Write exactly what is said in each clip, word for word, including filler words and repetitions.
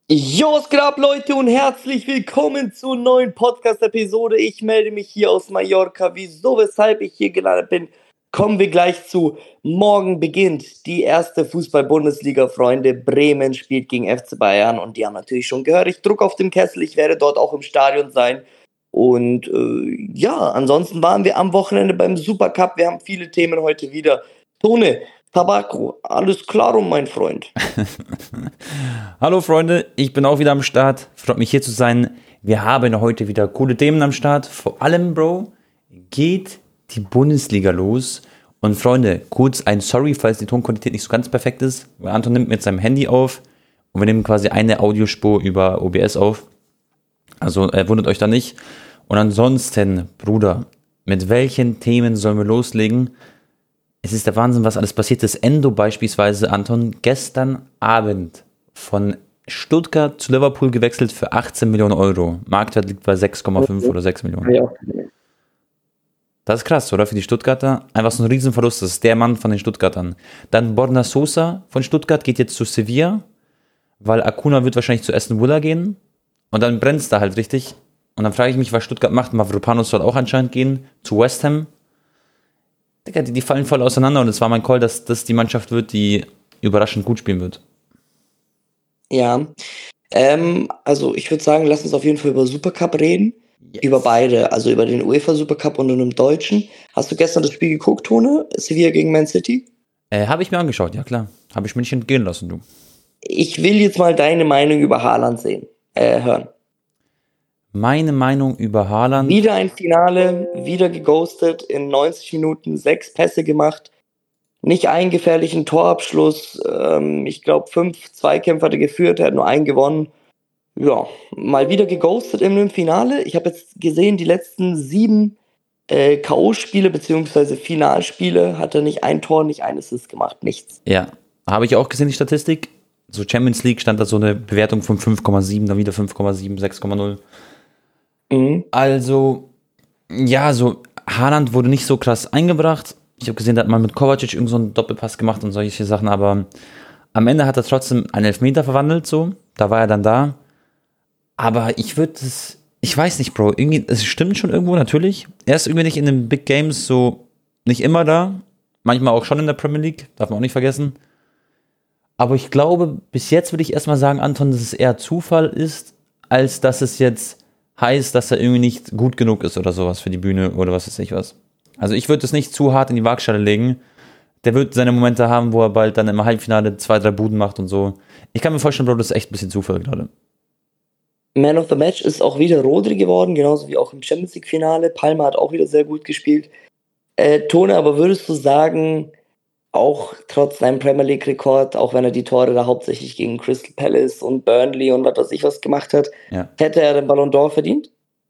Jo, was geht ab, Leute, und herzlich willkommen zur neuen Podcast-Episode. Ich melde mich hier aus Mallorca. Wieso, weshalb ich hier gelandet bin, kommen wir gleich zu. Morgen beginnt die erste Fußball-Bundesliga, Freunde. Bremen spielt gegen F C Bayern und die haben natürlich schon gehört, ich druck auf dem Kessel, ich werde dort auch im Stadion sein. Und äh, ja, ansonsten waren wir am Wochenende beim Supercup. Wir haben viele Themen heute wieder. Tone, Tabako, alles klar, mein Freund. Hallo Freunde, ich bin auch wieder am Start. Freut mich hier zu sein. Wir haben heute wieder coole Themen am Start. Vor allem, Bro, geht die Bundesliga los. Und Freunde, kurz ein Sorry, falls die Tonqualität nicht so ganz perfekt ist. Weil Anton nimmt mit seinem Handy auf und wir nehmen quasi eine Audiospur über O B S auf. Also äh, wundert euch da nicht. Und ansonsten, Bruder, mit welchen Themen sollen wir loslegen? Es ist der Wahnsinn, was alles passiert ist. Endo beispielsweise, Anton, gestern Abend von Stuttgart zu Liverpool gewechselt für achtzehn Millionen Euro. Marktwert liegt bei sechs Komma fünf oder sechs Millionen. Ja. Das ist krass, oder? Für die Stuttgarter. Einfach so ein Riesenverlust. Das ist der Mann von den Stuttgartern. Dann Borna Sosa von Stuttgart geht jetzt zu Sevilla, weil Acuna wird wahrscheinlich zu Aston Villa gehen. Und dann brennt es da halt richtig. Und dann frage ich mich, was Stuttgart macht. Mavropanos soll auch anscheinend gehen zu West Ham. Digga, die, die fallen voll auseinander und es war mein Call, dass das die Mannschaft wird, die überraschend gut spielen wird. Ja, ähm, also ich würde sagen, lass uns auf jeden Fall über Supercup reden. Yes. Über beide, also über den UEFA Supercup und den Deutschen. Hast du gestern das Spiel geguckt, Tone? Sevilla gegen Man City? Äh, habe ich mir angeschaut, ja klar. Habe ich mir nicht entgehen lassen, du. Ich will jetzt mal deine Meinung über Haaland sehen, äh, hören. Meine Meinung über Haaland. Wieder ein Finale, wieder geghostet, in neunzig Minuten sechs Pässe gemacht. Nicht einen gefährlichen Torabschluss. Ähm, ich glaube, fünf Zweikämpfe hat er geführt, er hat nur einen gewonnen. Ja, mal wieder geghostet im Finale. Ich habe jetzt gesehen, die letzten sieben äh, K O-Spiele bzw. Finalspiele hat er nicht ein Tor, nicht ein Assist gemacht, nichts. Ja, habe ich auch gesehen, die Statistik. So Champions League stand da so eine Bewertung von fünf Komma sieben, dann wieder fünf Komma sieben, sechs Komma null. Mhm. Also, ja, so Haaland wurde nicht so krass eingebracht. Ich habe gesehen, da hat man mit Kovacic irgend so einen Doppelpass gemacht und solche Sachen, aber am Ende hat er trotzdem einen Elfmeter verwandelt, so. Da war er dann da. Aber ich würde es, ich weiß nicht, Bro, irgendwie, es stimmt schon irgendwo, natürlich. Er ist irgendwie nicht in den Big Games so, nicht immer da. Manchmal auch schon in der Premier League, darf man auch nicht vergessen. Aber ich glaube, bis jetzt würde ich erstmal sagen, Anton, dass es eher Zufall ist, als dass es jetzt heißt, dass er irgendwie nicht gut genug ist oder sowas für die Bühne oder was weiß ich was. Also ich würde es nicht zu hart in die Waagschale legen. Der wird seine Momente haben, wo er bald dann im Halbfinale zwei, drei Buden macht und so. Ich kann mir vorstellen, Bro, das ist echt ein bisschen Zufall gerade. Man of the Match ist auch wieder Rodri geworden, genauso wie auch im Champions League Finale. Palmer hat auch wieder sehr gut gespielt. Äh, Tone, aber würdest du sagen, auch trotz seinem Premier League Rekord, auch wenn er die Tore da hauptsächlich gegen Crystal Palace und Burnley und was weiß ich was gemacht hat, Ja. hätte er den Ballon d'Or verdient?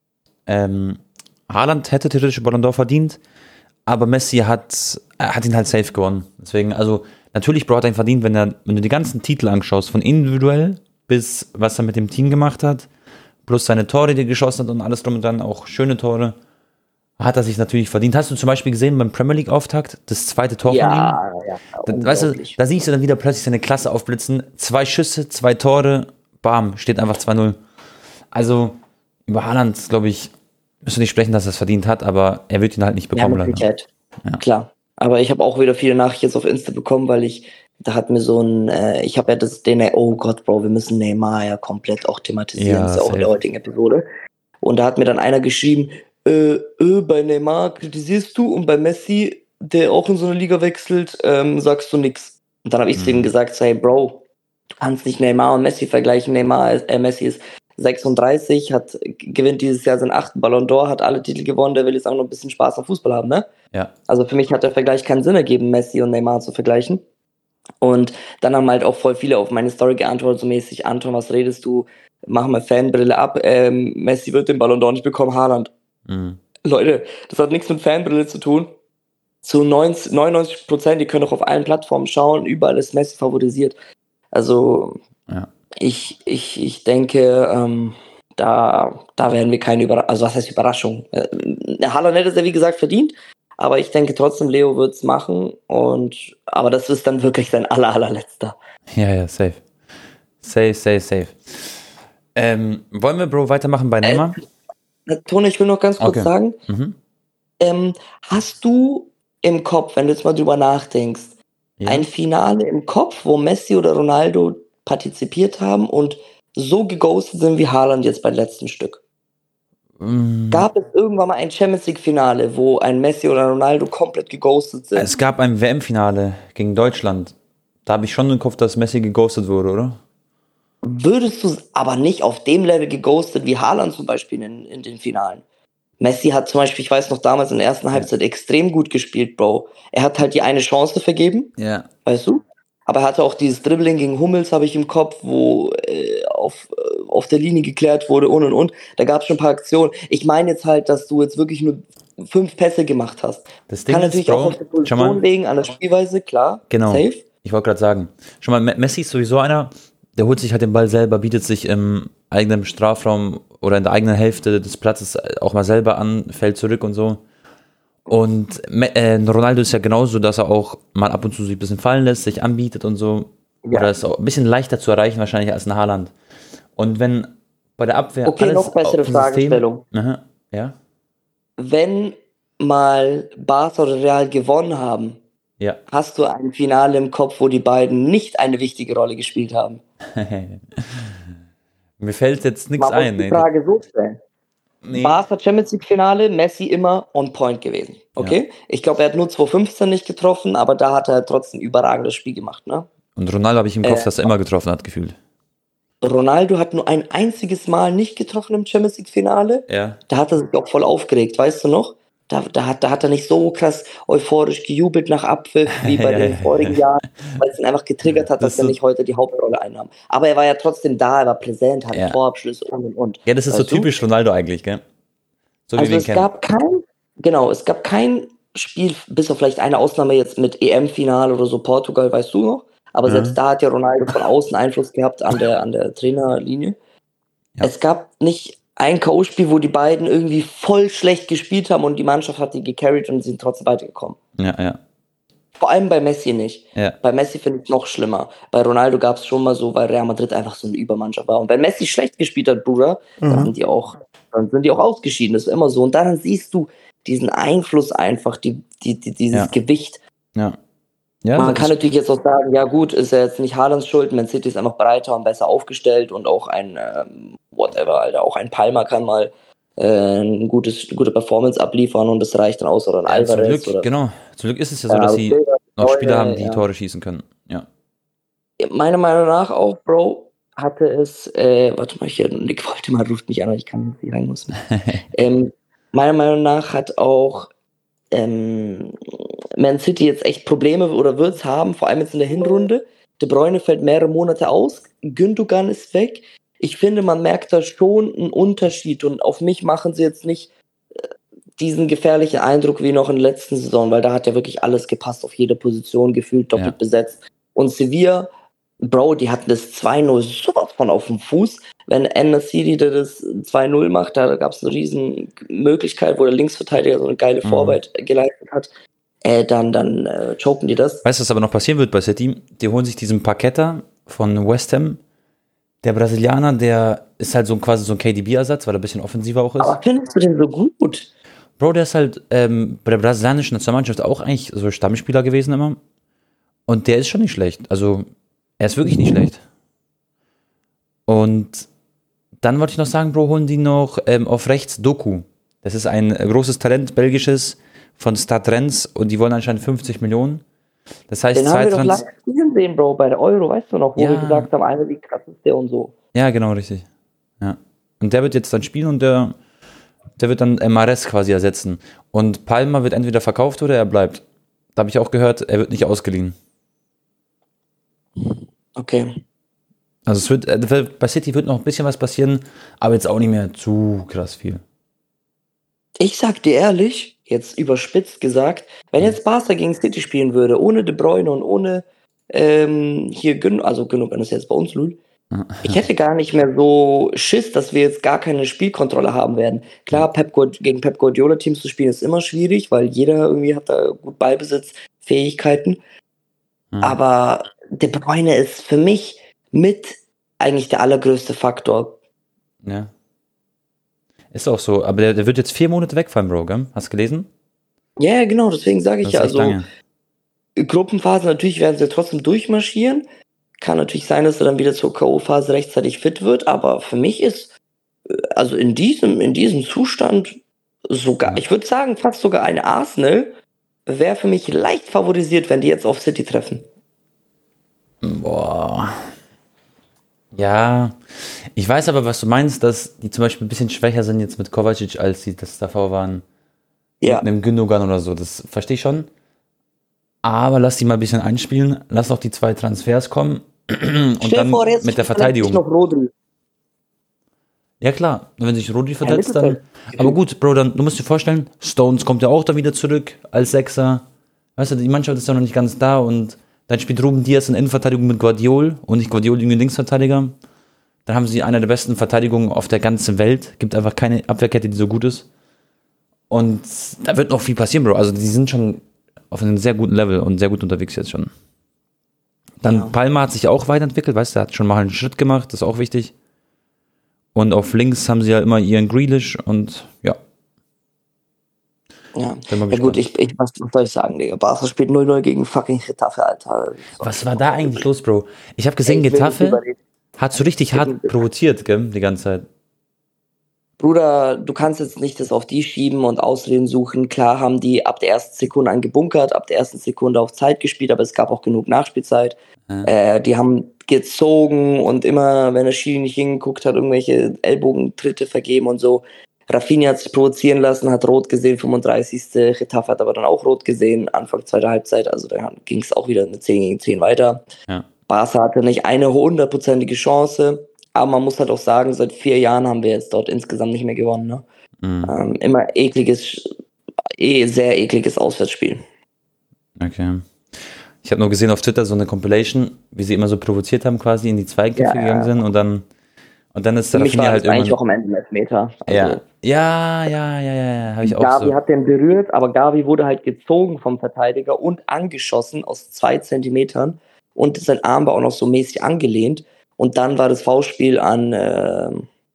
Ähm, Haaland hätte theoretisch den Ballon d'Or verdient, aber Messi hat, er hat ihn halt safe gewonnen. Deswegen, also natürlich, Bro, hat er ihn verdient, wenn, er, wenn du die ganzen Titel anschaust, von individuell bis was er mit dem Team gemacht hat, plus seine Tore, die er geschossen hat und alles drum und dran, auch schöne Tore, hat er sich natürlich verdient. Hast du zum Beispiel gesehen beim Premier League Auftakt, das zweite Tor Ja, von ihm? ja, Da, weißt du, da siehst du dann wieder plötzlich seine Klasse aufblitzen. Zwei Schüsse, zwei Tore, bam, steht einfach zwei null. Also, über Haaland, glaube ich, müssen wir nicht sprechen, dass er es verdient hat, aber er wird ihn halt nicht bekommen. Ja, mit Sicherheit. Ja. Klar. Aber ich habe auch wieder viele Nachrichten jetzt auf Insta bekommen, weil ich, da hat mir so ein, äh, ich habe ja das, den, oh Gott, Bro, wir müssen Neymar ja komplett auch thematisieren, Ja, das ist ja auch in der safe. heutigen Episode. Und da hat mir dann einer geschrieben, äh, äh, bei Neymar kritisierst du und bei Messi, der auch in so eine Liga wechselt, ähm, sagst du nix. Und dann habe ich zu ihm Mhm. gesagt, hey Bro, du kannst nicht Neymar und Messi vergleichen. Neymar, ist, äh, Messi ist sechsunddreißig, hat, gewinnt dieses Jahr seinen achten Ballon d'Or, hat alle Titel gewonnen, der will jetzt auch noch ein bisschen Spaß am Fußball haben, ne? Ja. Also für mich hat der Vergleich keinen Sinn ergeben, Messi und Neymar zu vergleichen. Und dann haben halt auch voll viele auf meine Story geantwortet, so mäßig, Anton, was redest du? Mach mal Fanbrille ab, ähm, Messi wird den Ballon d'Or nicht bekommen, Haaland. Mhm. Leute, das hat nichts mit Fanbrille zu tun. Zu neunzig, neunundneunzig Prozent, die können doch auf allen Plattformen schauen, überall ist Messi favorisiert. Also Ja. ich, ich, ich denke, ähm, da, da werden wir keine Überraschung, also was heißt Überraschung? Äh, Haaland hätte es ja wie gesagt verdient, aber ich denke trotzdem, Leo wird es machen. Und aber das ist dann wirklich sein aller, allerletzter. Ja, ja, safe. Safe, safe, safe. Ähm, wollen wir, Bro, weitermachen bei Neymar? Äh, Toni, ich will noch ganz kurz Okay. sagen, Mhm. ähm, hast du im Kopf, wenn du jetzt mal drüber nachdenkst, Ja. ein Finale im Kopf, wo Messi oder Ronaldo partizipiert haben und so geghostet sind wie Haaland jetzt beim letzten Stück? Mm, Gab es irgendwann mal ein Champions League-Finale, wo ein Messi oder Ronaldo komplett geghostet sind? Es gab ein W M-Finale gegen Deutschland. Da habe ich schon im Kopf, dass Messi geghostet wurde, oder? Würdest du aber nicht auf dem Level geghostet wie Haaland zum Beispiel in, in den Finalen? Messi hat zum Beispiel, ich weiß noch, damals in der ersten Halbzeit extrem gut gespielt, Bro. Er hat halt die eine Chance vergeben, Ja. weißt du? Aber er hatte auch dieses Dribbling gegen Hummels, habe ich im Kopf, wo äh, auf, äh, auf der Linie geklärt wurde und und und. Da gab es schon ein paar Aktionen. Ich meine jetzt halt, dass du jetzt wirklich nur fünf Pässe gemacht hast. Das Ding Kann ist, natürlich Bro, auch auf der schau mal. Position legen, an der Spielweise, klar. Genau. Safe. Ich wollte gerade sagen, schon mal, Me- Messi ist sowieso einer, der holt sich halt den Ball selber, bietet sich im eigenen Strafraum oder in der eigenen Hälfte des Platzes auch mal selber an, fällt zurück und so. Und Me- äh, Ronaldo ist ja genauso, dass er auch mal ab und zu sich ein bisschen fallen lässt, sich anbietet und so. Ja. Oder ist auch ein bisschen leichter zu erreichen wahrscheinlich als ein Haaland. Und wenn bei der Abwehr Okay, alles noch bessere auf dem Fragestellung. System, aha, ja, Wenn mal Barca oder Real gewonnen haben, ja. hast du ein Finale im Kopf, wo die beiden nicht eine wichtige Rolle gespielt haben? Mir fällt jetzt nichts Man muss ein. die Nee. Frage so stellen. Nee. Barca Champions League Finale, Messi immer on point gewesen. Okay? Ich glaube, er hat nur zwanzig fünfzehn nicht getroffen, aber da hat er trotzdem ein überragendes Spiel gemacht, ne? Und Ronaldo habe ich im Kopf, Äh, dass er immer getroffen hat, gefühlt. Ronaldo hat nur ein einziges Mal nicht getroffen im Champions League Finale. Ja. Da hat er sich auch voll aufgeregt, weißt du noch? Da, da, hat, da hat er nicht so krass euphorisch gejubelt nach Abpfiff wie bei Ja, den ja, vorigen ja. Jahren, weil es ihn einfach getriggert hat, Das dass ist er so- nicht heute die Hauptrolle einnahm. Aber er war ja trotzdem da, er war präsent, hatte Ja. Torabschlüsse und und und. Ja, das ist so Weißt du? typisch Ronaldo eigentlich, gell? So wie Also wir ihn es kennen. gab kein, genau, es gab kein Spiel, bis auf vielleicht eine Ausnahme jetzt mit E M-Finale oder so, Portugal, weißt du noch? Aber Mhm. selbst da hat ja Ronaldo von außen Einfluss gehabt an der, an der Trainerlinie. Ja. Es gab nicht ein K O-Spiel, wo die beiden irgendwie voll schlecht gespielt haben und die Mannschaft hat die gecarried und sind trotzdem weitergekommen. Ja, ja. Vor allem bei Messi nicht. Ja. Bei Messi finde ich es noch schlimmer. Bei Ronaldo gab es schon mal so, weil Real Madrid einfach so eine Übermannschaft war. Und wenn Messi schlecht gespielt hat, Bruder, dann sind die auch, dann sind die auch ausgeschieden. Das ist immer so. Und dann siehst du diesen Einfluss einfach, die, die, die, dieses Ja. Gewicht. Ja. Ja, Man das kann ist- natürlich jetzt auch sagen, ja gut, ist ja jetzt nicht Haalands Schuld, Man City ist einfach breiter und besser aufgestellt und auch ein, ähm, whatever, Alter, auch ein Palmer kann mal äh, ein gutes, gute Performance abliefern und das reicht dann aus, oder ein ja, zum Alvarez. Glück, oder, genau. Zum Glück ist es ja so, Ja, dass okay, sie das noch Neue, Spieler haben, die ja. Tore schießen können. Ja. Meiner Meinung nach auch, Bro, hatte es, äh, warte mal, hier, Nick wollte mal, ruft mich an, aber ich kann nicht rein muss. ähm, meiner Meinung nach hat auch ähm, Man City jetzt echt Probleme oder wird es haben, vor allem jetzt in der Hinrunde. De Bruyne fällt mehrere Monate aus, Gündogan ist weg. Ich finde, man merkt da schon einen Unterschied und auf mich machen sie jetzt nicht äh, diesen gefährlichen Eindruck wie noch in der letzten Saison, weil da hat ja wirklich alles gepasst, auf jede Position gefühlt, doppelt Ja. besetzt. Und Sevilla, Bro, die hatten das zwei null sowas von auf dem Fuß. Wenn N-City das zwei null macht, da gab es eine riesen Möglichkeit, wo der Linksverteidiger so eine geile Mhm. Vorarbeit geleistet hat. Äh, dann dann äh, choken die das. Weißt du, was aber noch passieren wird bei City? Die holen sich diesen Paqueta von West Ham. Der Brasilianer, der ist halt so quasi so ein K D B-Ersatz, weil er ein bisschen offensiver auch ist. Aber findest du den so gut? Bro, der ist halt ähm, bei der brasilianischen Nationalmannschaft auch eigentlich so Stammspieler gewesen immer. Und der ist schon nicht schlecht. Also, er ist wirklich nicht schlecht. Und dann wollte ich noch sagen, Bro, holen die noch ähm, auf rechts Doku. Das ist ein äh, großes Talent, belgisches, von Stade Rennes. Und die wollen anscheinend fünfzig Millionen. Das heißt, Den haben zwei wir doch Trans- lange spielen sehen, Bro, bei der Euro, weißt du noch, wo Ja. wir gesagt haben, einer wie krass ist der und so. Ja, genau, richtig. Ja. Und der wird jetzt dann spielen und der, der wird dann äh, Mahrez quasi ersetzen. Und Palmer wird entweder verkauft oder er bleibt. Da habe ich auch gehört, er wird nicht ausgeliehen. Okay. Also es wird, äh, bei City wird noch ein bisschen was passieren, aber jetzt auch nicht mehr zu krass viel. Ich sag dir ehrlich, jetzt überspitzt gesagt, wenn jetzt Barca gegen City spielen würde, ohne De Bruyne und ohne ähm, hier Gün, also Gündogan ist jetzt bei uns Lul, ich hätte gar nicht mehr so Schiss, dass wir jetzt gar keine Spielkontrolle haben werden. Klar, Pep Guard- gegen Pep Guardiola Teams zu spielen ist immer schwierig, weil jeder irgendwie hat da gut Ballbesitz, Fähigkeiten. Mhm. Aber De Bruyne ist für mich mit eigentlich der allergrößte Faktor. Ja. Ist auch so, aber der, der wird jetzt vier Monate wegfallen, Bro, gell? Hast du gelesen? Ja, yeah, genau, deswegen sage ich ja, also lange. Gruppenphase, natürlich werden sie trotzdem durchmarschieren. Kann natürlich sein, dass er dann wieder zur K O-Phase rechtzeitig fit wird, aber für mich ist, also in diesem, in diesem Zustand sogar, ja. ich würde sagen, fast sogar ein Arsenal wäre für mich leicht favorisiert, wenn die jetzt auf City treffen. Boah. Ja, ich weiß aber, was du meinst, dass die zum Beispiel ein bisschen schwächer sind jetzt mit Kovacic, als sie das davor waren. Ja. Mit einem Gündogan oder so, das verstehe ich schon. Aber lass die mal ein bisschen einspielen, lass auch die zwei Transfers kommen und Stell dann vor, mit der Verteidigung. Noch Rodri. Ja klar, wenn sich Rodri verletzt, ja, dann... Aber gut, Bro, dann, du musst dir vorstellen, Stones kommt ja auch da wieder zurück als Sechser. Weißt du, die Mannschaft ist ja noch nicht ganz da und dann spielt Ruben Diaz in Innenverteidigung mit Guardiol und nicht Guardiol gegen den Linksverteidiger. Dann haben sie eine der besten Verteidigungen auf der ganzen Welt. Gibt einfach keine Abwehrkette, die so gut ist. Und da wird noch viel passieren, Bro. Also die sind schon auf einem sehr guten Level und sehr gut unterwegs jetzt schon. Dann ja. Palma hat sich auch weiterentwickelt, weißt du, hat schon mal einen Schritt gemacht, das ist auch wichtig. Und auf links haben sie ja immer ihren Grealish und ja. Ja, ja gut, ich, ich, was soll ich sagen, Digga? Barca spielt null null gegen fucking Getafe, Alter. Was war da eigentlich los, Bro? Ich habe gesehen, Ey, Getafe hat so richtig hart provoziert, gell, die ganze Zeit. Bruder, du kannst jetzt nicht das auf die schieben und Ausreden suchen. Klar haben die ab der ersten Sekunde angebunkert, ab der ersten Sekunde auf Zeit gespielt, aber es gab auch genug Nachspielzeit. Ja. Äh, die haben gezogen und immer, wenn der Schiri nicht hingeguckt hat, irgendwelche Ellbogentritte vergeben und so. Rafinha hat sich provozieren lassen, hat rot gesehen, fünfunddreißigste Getafe hat aber dann auch rot gesehen, Anfang zweiter Halbzeit, also dann ging es auch wieder mit zehn gegen zehn weiter. Ja. Barca hatte nicht eine hundertprozentige Chance, aber man muss halt auch sagen, seit vier Jahren haben wir jetzt dort insgesamt nicht mehr gewonnen. Ne? Mhm. Ähm, immer ekliges, eh sehr ekliges Auswärtsspiel. Okay. Ich habe nur gesehen auf Twitter so eine Compilation, wie sie immer so provoziert haben, quasi in die Zweikämpfe ja, gegangen ja. sind und dann und dann ist der Rafinha halt eigentlich auch am Ende ein Elfmeter. Also ja. ja, ja, ja, ja, ja, habe ich auch Gavi so. hat den berührt, aber Gavi wurde halt gezogen vom Verteidiger und angeschossen aus zwei Zentimetern und sein Arm war auch noch so mäßig angelehnt und dann war das Foulspiel an äh,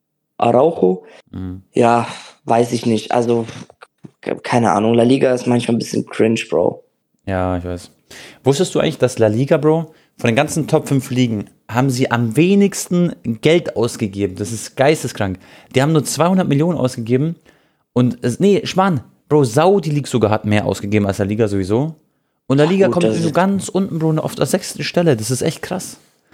Araujo. Mhm. Ja, weiß ich nicht, also keine Ahnung, La Liga ist manchmal ein bisschen cringe, Bro. Ja, ich weiß. Wusstest du eigentlich, dass La Liga, Bro, von den ganzen Top fünf Ligen haben sie am wenigsten Geld ausgegeben? Das ist geisteskrank. Die haben nur zweihundert Millionen ausgegeben und, es, nee, Schmarrn, Bro, Saudi League sogar hat mehr ausgegeben als La Liga sowieso. Und La Liga Ach, gut, kommt so ganz unten, Bro, oft aus sechsten Stelle. Das ist echt krass.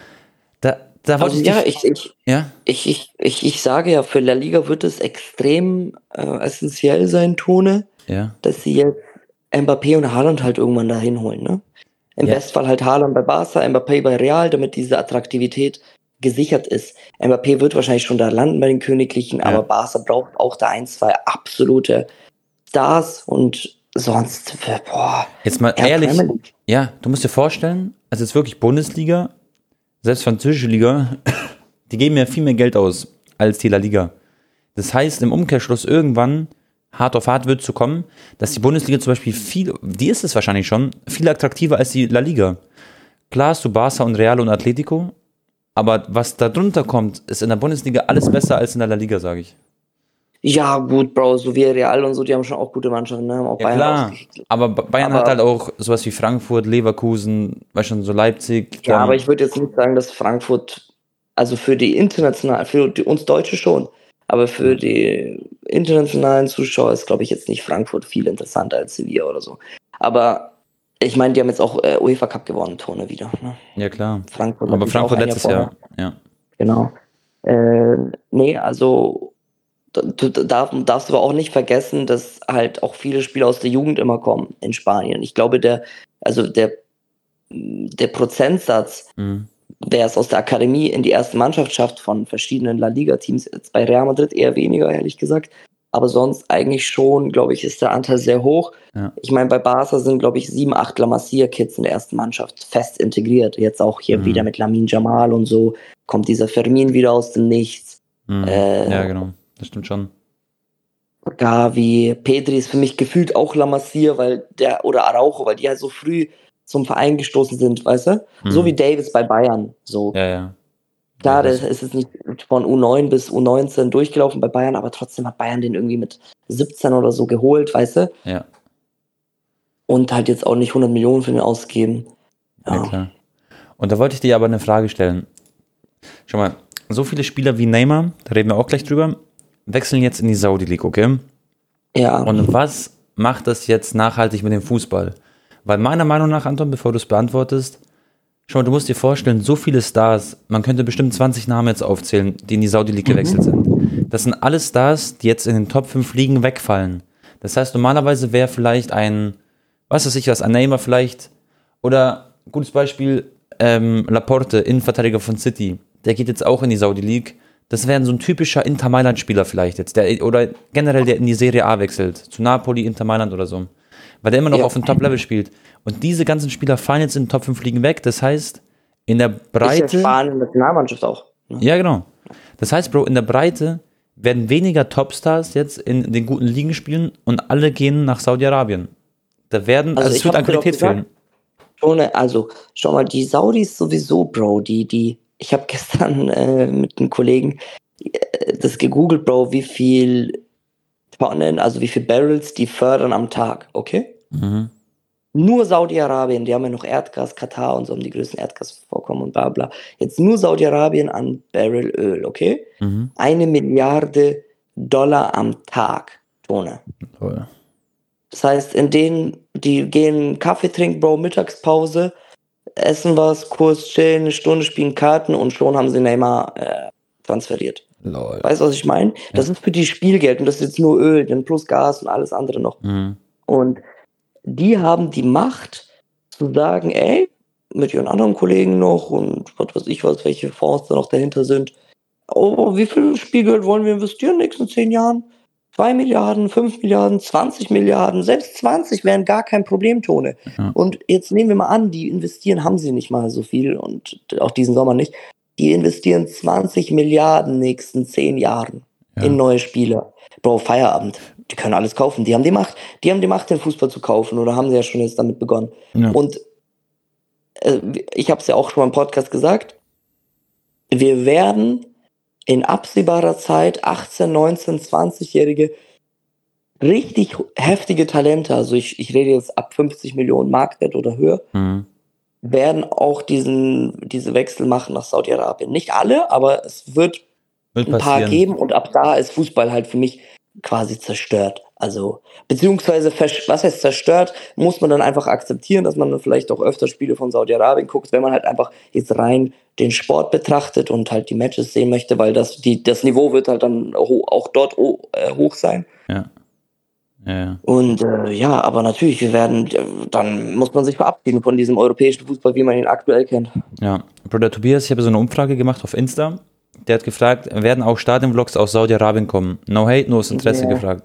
Da, da also, ich ja, dich, ich, ich, ja? Ich, ich, ich, ich sage ja, für La Liga wird es extrem äh, essentiell sein, Tone, ja. dass sie jetzt Mbappé und Haaland halt irgendwann dahin holen, ne? Im ja. Bestfall halt Haaland bei Barca, Mbappé bei Real, damit diese Attraktivität gesichert ist. Mbappé wird wahrscheinlich schon da landen bei den Königlichen, ja. aber Barca braucht auch da ein, zwei absolute Stars und sonst, boah. Jetzt mal ehrlich, ja, du musst dir vorstellen, also jetzt wirklich Bundesliga, selbst französische Liga, die geben ja viel mehr Geld aus als die La Liga. Das heißt, im Umkehrschluss irgendwann hart auf hart wird zu kommen, dass die Bundesliga zum Beispiel viel, die ist es wahrscheinlich schon, viel attraktiver als die La Liga. Klar hast du Barca und Real und Atletico, aber was da drunter kommt, ist in der Bundesliga alles besser als in der La Liga, sage ich. Ja, gut, Bro, so wie Real und so, die haben schon auch gute Mannschaften, ne? Haben auch ja, Bayern klar, aber Bayern aber hat halt auch sowas wie Frankfurt, Leverkusen, weißt du, so Leipzig. Ja, aber ich würde jetzt nicht sagen, dass Frankfurt, also für die international, für die, uns Deutsche schon, aber für die internationalen Zuschauer ist, glaube ich, jetzt nicht Frankfurt viel interessanter als Sevilla oder so. Aber ich meine, die haben jetzt auch äh, UEFA Cup gewonnen, Tone wieder. Ne? Ja, klar. Frankfurt aber Frankfurt letztes Jahr, ja. Genau. Äh, nee, also du darf, darfst aber auch nicht vergessen, dass halt auch viele Spieler aus der Jugend immer kommen in Spanien. Ich glaube, der, also der, der Prozentsatz, mhm. wer es aus der Akademie in die erste Mannschaft schafft von verschiedenen La Liga-Teams, jetzt bei Real Madrid eher weniger, ehrlich gesagt. Aber sonst eigentlich schon, glaube ich, ist der Anteil sehr hoch. Ja. Ich meine, bei Barca sind, glaube ich, sieben, acht La Masia-Kids in der ersten Mannschaft fest integriert. Jetzt auch hier mhm. wieder mit Lamine Yamal und so kommt dieser Fermin wieder aus dem Nichts. Mhm. Äh, ja, genau. Das stimmt schon. Gavi, Pedri ist für mich gefühlt auch La Masia, weil der, oder Araujo, weil die halt so früh zum Verein gestoßen sind, weißt du? Mhm. So wie Davis bei Bayern. So. Ja, ja. Klar, Ja, das ist es nicht von U neun bis U neunzehn durchgelaufen bei Bayern, aber trotzdem hat Bayern den irgendwie mit siebzehn oder so geholt, weißt du? ja, Und halt jetzt auch nicht hundert Millionen für den ausgeben. ja, Ja. klar. Und da wollte ich dir aber eine Frage stellen. Schau mal, so viele Spieler wie Neymar, da reden wir auch gleich drüber, wechseln jetzt in die Saudi League, okay? Ja. Und was macht das jetzt nachhaltig mit dem Fußball? Weil meiner Meinung nach, Anton, bevor du es beantwortest, schau mal, du musst dir vorstellen, so viele Stars, man könnte bestimmt zwanzig Namen jetzt aufzählen, die in die Saudi League gewechselt sind. Das sind alle Stars, die jetzt in den Top fünf Ligen wegfallen. Das heißt, normalerweise wäre vielleicht ein, was weiß ich was, ein Neymar vielleicht, oder gutes Beispiel, ähm, Laporte, Innenverteidiger von City, der geht jetzt auch in die Saudi League. Das wäre so ein typischer Inter Mailand-Spieler vielleicht jetzt, der, oder generell der in die Serie A wechselt, zu Napoli, Inter Mailand oder so, weil der immer noch Ja. auf dem Top-Level spielt. Und diese ganzen Spieler fallen jetzt in den Top fünf Ligen weg, das heißt, in der Ist ja Breite, Spanien Nationalmannschaft auch. Ne? ja genau, das heißt, Bro, in der Breite werden weniger Topstars jetzt in den guten Ligen spielen und alle gehen nach Saudi-Arabien. Da werden, also, Also es ich wird an hab dir doch Qualität gesagt, fehlen. Ohne, also, schau mal, die Saudis sowieso, Bro, die, die, ich habe gestern äh, mit einem Kollegen äh, das gegoogelt, Bro, wie viel Tonnen, also wie viel Barrels die fördern am Tag, okay? Mhm. Nur Saudi-Arabien, die haben ja noch Erdgas, Katar und so haben die größten Erdgasvorkommen und bla bla. Jetzt nur Saudi-Arabien an Barrel Öl, okay? Mhm. Eine Milliarde Dollar am Tag, Tone. Toll. Das heißt, in denen, die gehen Kaffee trinken, Bro, Mittagspause, essen was, kurz chillen, eine Stunde spielen Karten und schon haben sie Neymar äh, transferiert. Lol. Weißt du, was ich meine? Das ist für die Spielgeld und das ist jetzt nur Öl, dann plus Gas und alles andere noch. Mhm. Und die haben die Macht zu sagen, ey, mit ihren anderen Kollegen noch und was weiß ich was, welche Fonds da noch dahinter sind. Oh, wie viel Spielgeld wollen wir investieren in den nächsten zehn Jahren? zwei Milliarden, fünf Milliarden, zwanzig Milliarden, selbst zwanzig wären gar kein Problem, Tone. Ja. Und jetzt nehmen wir mal an, die investieren, haben sie nicht mal so viel und auch diesen Sommer nicht. Die investieren zwanzig Milliarden nächsten zehn Jahren Ja. in neue Spieler. Bro, Feierabend. Die können alles kaufen. Die haben die Macht, die haben die Macht, den Fußball zu kaufen oder haben sie ja schon jetzt damit begonnen. Ja. Und äh, ich habe es ja auch schon mal im Podcast gesagt, wir werden in absehbarer Zeit achtzehn, neunzehn, zwanzigjährige richtig heftige Talente, also ich, ich rede jetzt ab fünfzig Millionen Marktwert oder höher, Mhm. werden auch diesen, diese Wechsel machen nach Saudi-Arabien. Nicht alle, aber es wird Wird ein paar passieren. geben und ab da ist Fußball halt für mich quasi zerstört. Also, beziehungsweise, versch- was heißt zerstört, muss man dann einfach akzeptieren, dass man dann vielleicht auch öfter Spiele von Saudi-Arabien guckt, wenn man halt einfach jetzt rein den Sport betrachtet und halt die Matches sehen möchte, weil das, die, das Niveau wird halt dann ho- auch dort ho- äh, hoch sein. Ja. Ja, ja. Und äh, ja, aber natürlich, wir werden, äh, dann muss man sich verabschieden von diesem europäischen Fußball, wie man ihn aktuell kennt. Ja. Bruder Tobias, ich habe so eine Umfrage gemacht auf Insta. Der hat gefragt, werden auch Stadionvlogs aus Saudi-Arabien kommen? No hate, nur aus Interesse Ja. gefragt.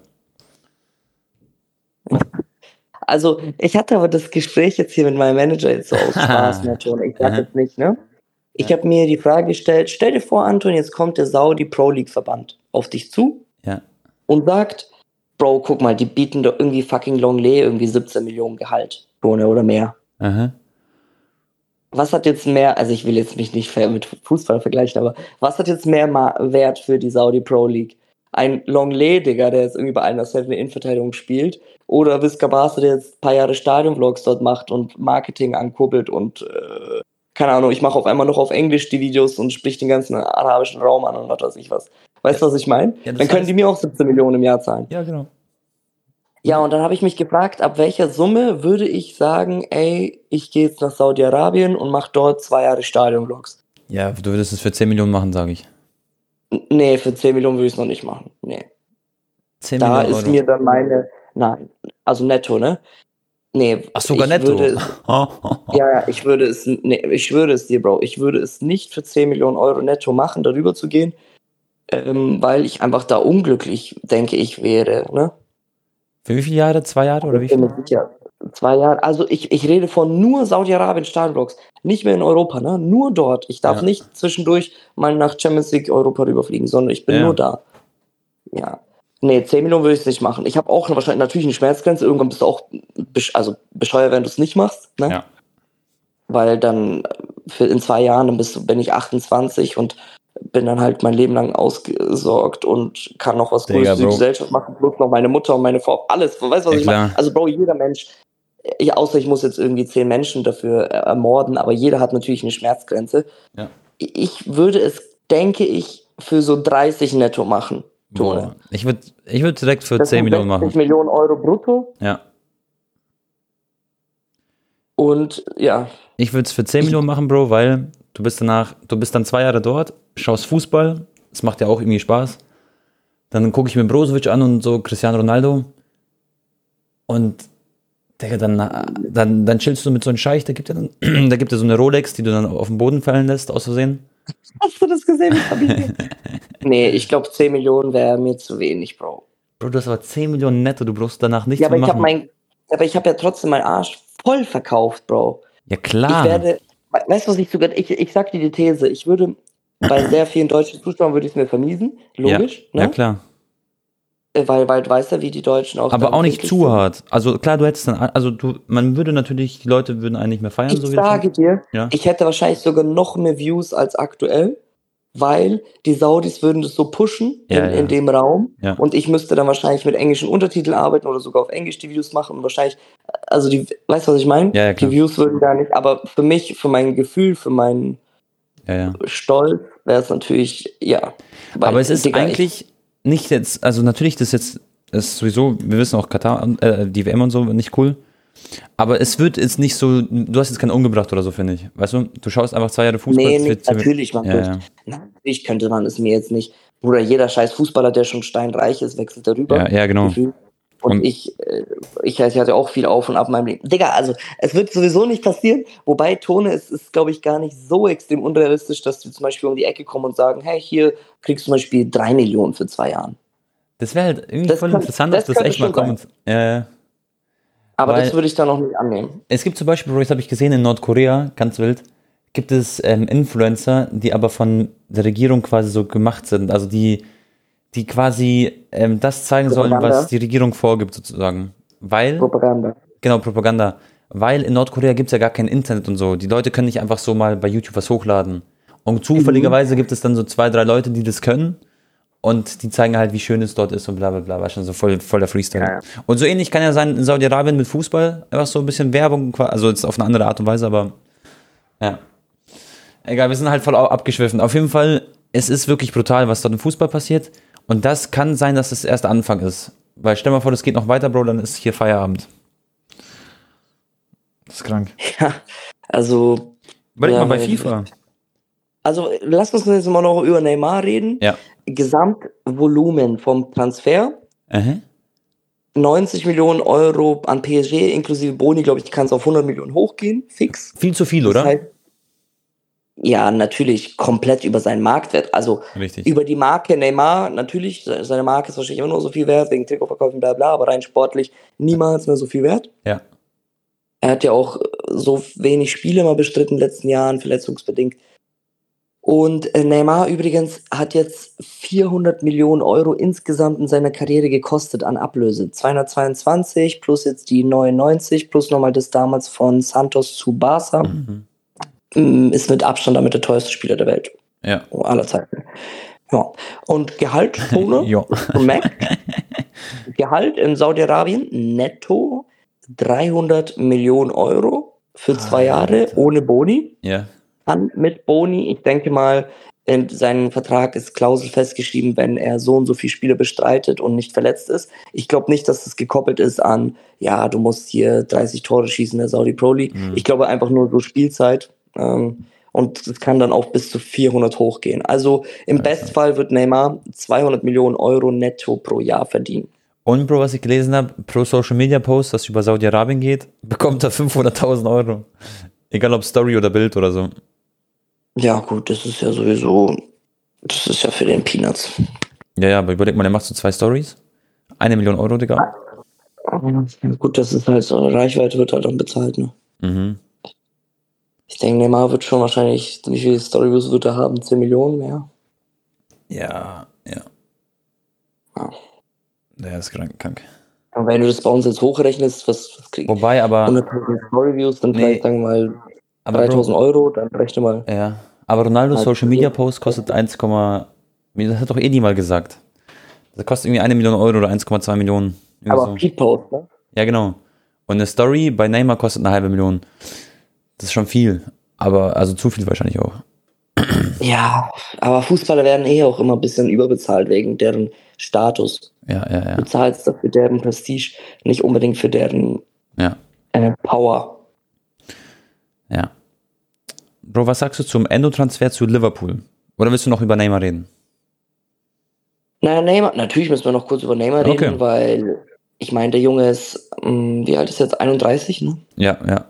Also, ich hatte aber das Gespräch jetzt hier mit meinem Manager jetzt so aus Spaß, ne, Ton. Ich sag Aha. jetzt nicht, ne? Ich habe mir die Frage gestellt, stell dir vor, Anton, jetzt kommt der Saudi Pro League Verband auf dich zu Ja. und sagt, Bro, guck mal, die bieten doch irgendwie fucking Longley irgendwie siebzehn Millionen Gehalt, Tone, oder mehr. Aha. Was hat jetzt mehr, also ich will jetzt mich nicht ver- mit Fußball vergleichen, aber was hat jetzt mehr Ma- Wert für die Saudi Pro League? Ein Longley, Digga, der jetzt irgendwie bei einer Seven Innenverteidigung spielt, oder Visca Barca, der jetzt ein paar Jahre Stadionvlogs dort macht und Marketing ankurbelt und äh, keine Ahnung, ich mache auf einmal noch auf Englisch die Videos und sprich den ganzen arabischen Raum an und was weiß ich was. Weißt du, was ich meine? Ja, das Dann können heißt- die mir auch siebzehn Millionen im Jahr zahlen. Ja, genau. Ja, und dann habe ich mich gefragt, ab welcher Summe würde ich sagen, ey, ich gehe jetzt nach Saudi-Arabien und mache dort zwei Jahre Stadionvlogs. Ja, du würdest es für zehn Millionen machen, sage ich. N- Nee, für zehn Millionen würde ich es noch nicht machen. Nee. zehn Da Millionen ist Euro. mir dann meine, nein, also netto, ne? Nee, Ach, sogar ich netto. Würde es, ja, ja, ich würde es, nee, ich würde es dir, Bro, ich würde es nicht für zehn Millionen Euro netto machen, darüber zu gehen, ähm, weil ich einfach da unglücklich, denke ich, wäre, ne? Für wie viele Jahre? Zwei Jahre oder wie Ich bin viel? mir sicher. Zwei Jahre. Also ich, ich rede von nur Saudi-Arabien Stadionvlogs. Nicht mehr in Europa, ne? Nur dort. Ich darf Ja. nicht zwischendurch mal nach Champions League Europa rüberfliegen, sondern ich bin Ja. nur da. Ja. Nee, zehn Millionen würde ich nicht machen. Ich habe auch eine, wahrscheinlich natürlich eine Schmerzgrenze. Irgendwann bist du auch besch also bescheuert, wenn du es nicht machst, ne? Ja. Weil dann für in zwei Jahren, dann bist, du- bin ich achtundzwanzig und bin dann halt mein Leben lang ausgesorgt und kann noch was Cooles Digga, für die Bro. Gesellschaft machen, plus noch meine Mutter und meine Frau, alles, weißt du, was Ja, ich meine? klar. Also Bro, jeder Mensch, ja, außer ich muss jetzt irgendwie zehn Menschen dafür äh, ermorden, aber jeder hat natürlich eine Schmerzgrenze. Ja. Ich würde es, denke ich, für so dreißig netto machen, Tone. Boah. Ich würde ich würd direkt für Das zehn sind Millionen sechzig machen. Millionen Euro brutto Ja. und ja, Ich würde es für zehn Millionen machen, Bro, weil du bist danach, du bist dann zwei Jahre dort, schaust Fußball, das macht ja auch irgendwie Spaß. Dann gucke ich mir Brozovic an und so Cristiano Ronaldo. Und Digga, dann, dann, dann chillst du mit so einem Scheich, der gibt ja dann, da gibt er so eine Rolex, die du dann auf den Boden fallen lässt, aus Versehen. hast du das gesehen? Das hab ich nicht. Nee, ich glaube zehn Millionen wäre mir zu wenig, Bro. Bro, du hast aber zehn Millionen netto, du brauchst danach nichts Ja, aber mehr ich habe machen. mein, aber ich habe ja trotzdem meinen Arsch voll verkauft, Bro. Ja, Ich klar. werde, we- weißt du, was ich sogar, ich, ich sag dir die These, ich würde bei sehr vielen deutschen Zuschauern würde ich es mir vermiesen, logisch, ja, ne? ja, klar. Äh, Weil, weil du weißt ja, wie die Deutschen auch Aber dann auch nicht wirklich zu sind. hart. Also klar, du hättest dann, also du, man würde natürlich, die Leute würden einen nicht mehr feiern, Ich so wie der sage Fall. dir, Ja. ich hätte wahrscheinlich sogar noch mehr Views als aktuell, weil die Saudis würden das so pushen Ja, in, ja. in dem Raum Ja. und ich müsste dann wahrscheinlich mit englischen Untertiteln arbeiten oder sogar auf Englisch die Videos machen und wahrscheinlich, also die, weißt du, was ich meine? Ja, ja, klar. Die Views würden gar nicht, aber für mich, für mein Gefühl, für meinen Ja, ja. Stolz wäre es natürlich, ja. Weil, Aber es ist Digga, eigentlich nicht jetzt, also natürlich, das jetzt, das ist sowieso, wir wissen auch Katar, äh, die W M und so, nicht cool. Aber es wird jetzt nicht so, du hast jetzt keinen umgebracht oder so, finde ich. Weißt du, du schaust einfach zwei Jahre Ich, Fußball. nee, das nicht, wird- natürlich, man ja, wird, ja. natürlich könnte man es mir jetzt nicht, Bruder, jeder scheiß Fußballer, der schon steinreich ist, wechselt darüber. Ja, ja, genau. Gefühlt. Und, Und- ich, äh, ich, ich hatte auch viel auf und ab in meinem Leben. Digga, also es wird sowieso nicht passieren, wobei Tone, es ist, glaube ich, gar nicht so extrem unrealistisch, dass die zum Beispiel um die Ecke kommen und sagen, hey, hier kriegst du zum Beispiel drei Millionen für zwei Jahren. Das wäre halt irgendwie Das voll kann- interessant, das dass das könnte echt mal schon sein. kommt. Ja, ja. Aber Weil- das würde ich dann noch nicht annehmen. Es gibt zum Beispiel, Bro, das habe ich gesehen in Nordkorea, ganz wild, gibt es ähm, Influencer, die aber von der Regierung quasi so gemacht sind. Also die, die quasi ähm, das zeigen sollen, Propaganda. was die Regierung vorgibt, sozusagen. Weil, Propaganda. genau, Propaganda. Weil in Nordkorea gibt es ja gar kein Internet und so. Die Leute können nicht einfach so mal bei YouTube was hochladen. Und zufälligerweise gibt es dann so zwei, drei Leute, die das können. Und die zeigen halt, wie schön es dort ist und bla bla bla. War schon so voll, voll der Freestyle. Ja, ja. Und so ähnlich kann ja sein in Saudi-Arabien mit Fußball. Einfach so ein bisschen Werbung, also jetzt auf eine andere Art und Weise, aber ja. Egal, wir sind halt voll abgeschwiffen. Auf jeden Fall, es ist wirklich brutal, was dort im Fußball passiert. Und das kann sein, dass es erst der Anfang ist. Weil stell mal vor, das geht noch weiter, Bro, dann ist hier Feierabend. Das ist krank. Ja, also, Überleg Ja, mal bei weil- FIFA. also lass uns jetzt mal noch über Neymar reden. Ja. Gesamtvolumen vom Transfer, Aha. neunzig Millionen Euro an P S G, inklusive Boni, glaube ich, kann es auf hundert Millionen hochgehen, fix. Viel zu viel, Das oder? heißt, ja, natürlich komplett über seinen Marktwert. Also Richtig. über die Marke Neymar, natürlich, se- seine Marke ist wahrscheinlich immer nur so viel wert, wegen Trikotverkäufen, bla bla, aber rein sportlich niemals mehr so viel wert. Ja. Er hat ja auch so wenig Spiele mal bestritten in den letzten Jahren, verletzungsbedingt. Und äh, Neymar übrigens hat jetzt vierhundert Millionen Euro insgesamt in seiner Karriere gekostet an Ablöse. zweihundertzweiundzwanzig plus jetzt die neunundneunzig plus nochmal das damals von Santos zu Barca. Mhm. Mm, Ist mit Abstand damit der teuerste Spieler der Welt. Ja. Aller Zeiten. Ja. Und Gehalt, Tone, Ja. Mac, Gehalt in Saudi-Arabien netto dreihundert Millionen Euro für zwei Jahre ohne Boni. Ja. Dann mit Boni, ich denke mal, in seinem Vertrag ist Klausel festgeschrieben, wenn er so und so viele Spiele bestreitet und nicht verletzt ist. Ich glaube nicht, dass es gekoppelt ist an, ja, du musst hier dreißig Tore schießen in der Saudi Pro League. Mhm. Ich glaube einfach nur so Spielzeit. Ähm, und es kann dann auch bis zu vierhundert hochgehen. Also im Ja, Bestfall wird Neymar zweihundert Millionen Euro netto pro Jahr verdienen. Und, Bro, was ich gelesen habe, pro Social Media Post, das über Saudi-Arabien geht, bekommt er fünfhunderttausend Euro. Egal ob Story oder Bild oder so. Ja gut, das ist ja sowieso, das ist ja für den Peanuts. Ja, ja, aber überleg mal, der macht so zwei Stories. Eine Million Euro, Digga. Ja, gut, das ist halt so, Reichweite wird halt dann bezahlt, ne? Mhm. Ich denke, Neymar wird schon wahrscheinlich, wie viele Storyviews wird er haben? zehn Millionen mehr? Ja, ja. Ja. Der ist krank. krank. Und wenn du das bei uns jetzt hochrechnest, was, was kriegen Wobei aber, hunderttausend Storyviews, dann Nee. vielleicht sagen wir mal Aber dreitausend Bro, Euro, dann rechne mal. ja. Aber Ronaldos Halt, Social Media Post kostet eins, das hat doch eh niemand gesagt. Das kostet irgendwie eine Million Euro oder eins Komma zwei Millionen. Irgendwie aber so. Feed-Post, ne? Ja, genau. Und eine Story bei Neymar kostet eine halbe Million. Das ist schon viel. Aber, also zu viel wahrscheinlich auch. Ja, aber Fußballer werden eh auch immer ein bisschen überbezahlt wegen deren Status. Ja, ja, ja. Du zahlst dafür deren Prestige, nicht unbedingt für deren Ja, äh, Power. ja. Bro, was sagst du zum Endo-Transfer zu Liverpool? Oder willst du noch über Neymar reden? Naja, Neymar, natürlich müssen wir noch kurz über Neymar Okay. reden, weil ich meine, der Junge ist, mh, wie alt ist er jetzt? einunddreißig, ne? Ja, ja.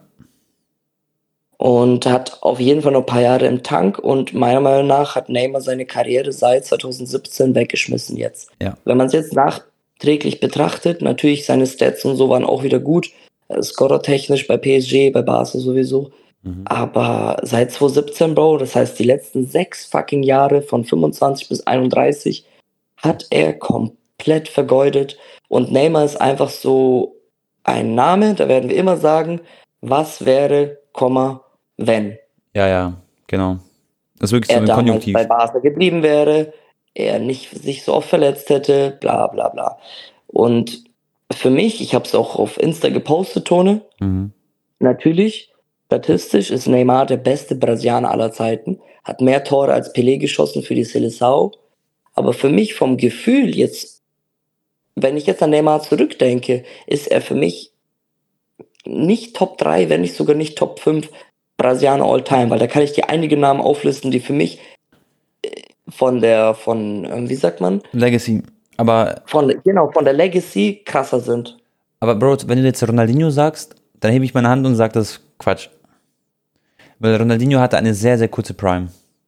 Und hat auf jeden Fall noch ein paar Jahre im Tank und meiner Meinung nach hat Neymar seine Karriere seit zwanzig siebzehn weggeschmissen jetzt. Ja. Wenn man es jetzt nachträglich betrachtet, natürlich seine Stats und so waren auch wieder gut, äh, scorertechnisch bei P S G, bei Barca sowieso. Mhm. Aber seit zwanzig siebzehn, Bro, das heißt die letzten sechs fucking Jahre von fünfundzwanzig bis einunddreißig, hat er komplett vergeudet. Und Neymar ist einfach so ein Name, da werden wir immer sagen, was wäre, Komma, wenn Ja, ja, genau. Das ist wirklich er so ein damals Konjunktiv. bei Barca geblieben wäre, er nicht sich so oft verletzt hätte, bla bla bla. Und für mich, ich habe es auch auf Insta gepostet, Tone, Mhm. natürlich, statistisch ist Neymar der beste Brasilianer aller Zeiten, hat mehr Tore als Pelé geschossen für die Seleção. Aber für mich vom Gefühl jetzt, wenn ich jetzt an Neymar zurückdenke, ist er für mich nicht Top drei, wenn nicht sogar nicht Top fünf Brasilianer all time, weil da kann ich dir einige Namen auflisten, die für mich äh, von der, von, ähm, wie sagt man? Legacy. Aber, Von, genau, von der Legacy krasser sind. aber Bro, wenn du jetzt Ronaldinho sagst, dann hebe ich meine Hand und sage, das ist Quatsch. Weil Ronaldinho hatte eine sehr, sehr kurze Prime.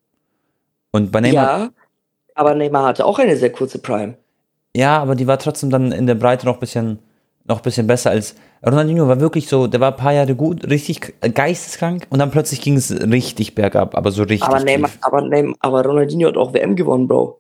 Und bei Neymar, Ja, aber Neymar hatte auch eine sehr kurze Prime. ja, aber die war trotzdem dann in der Breite noch ein bisschen, noch ein bisschen besser als Ronaldinho war wirklich so, der war ein paar Jahre gut, richtig geisteskrank und dann plötzlich ging es richtig bergab, aber so richtig Aber Neymar, tief. aber Neymar, aber Ronaldinho hat auch W M gewonnen, Bro.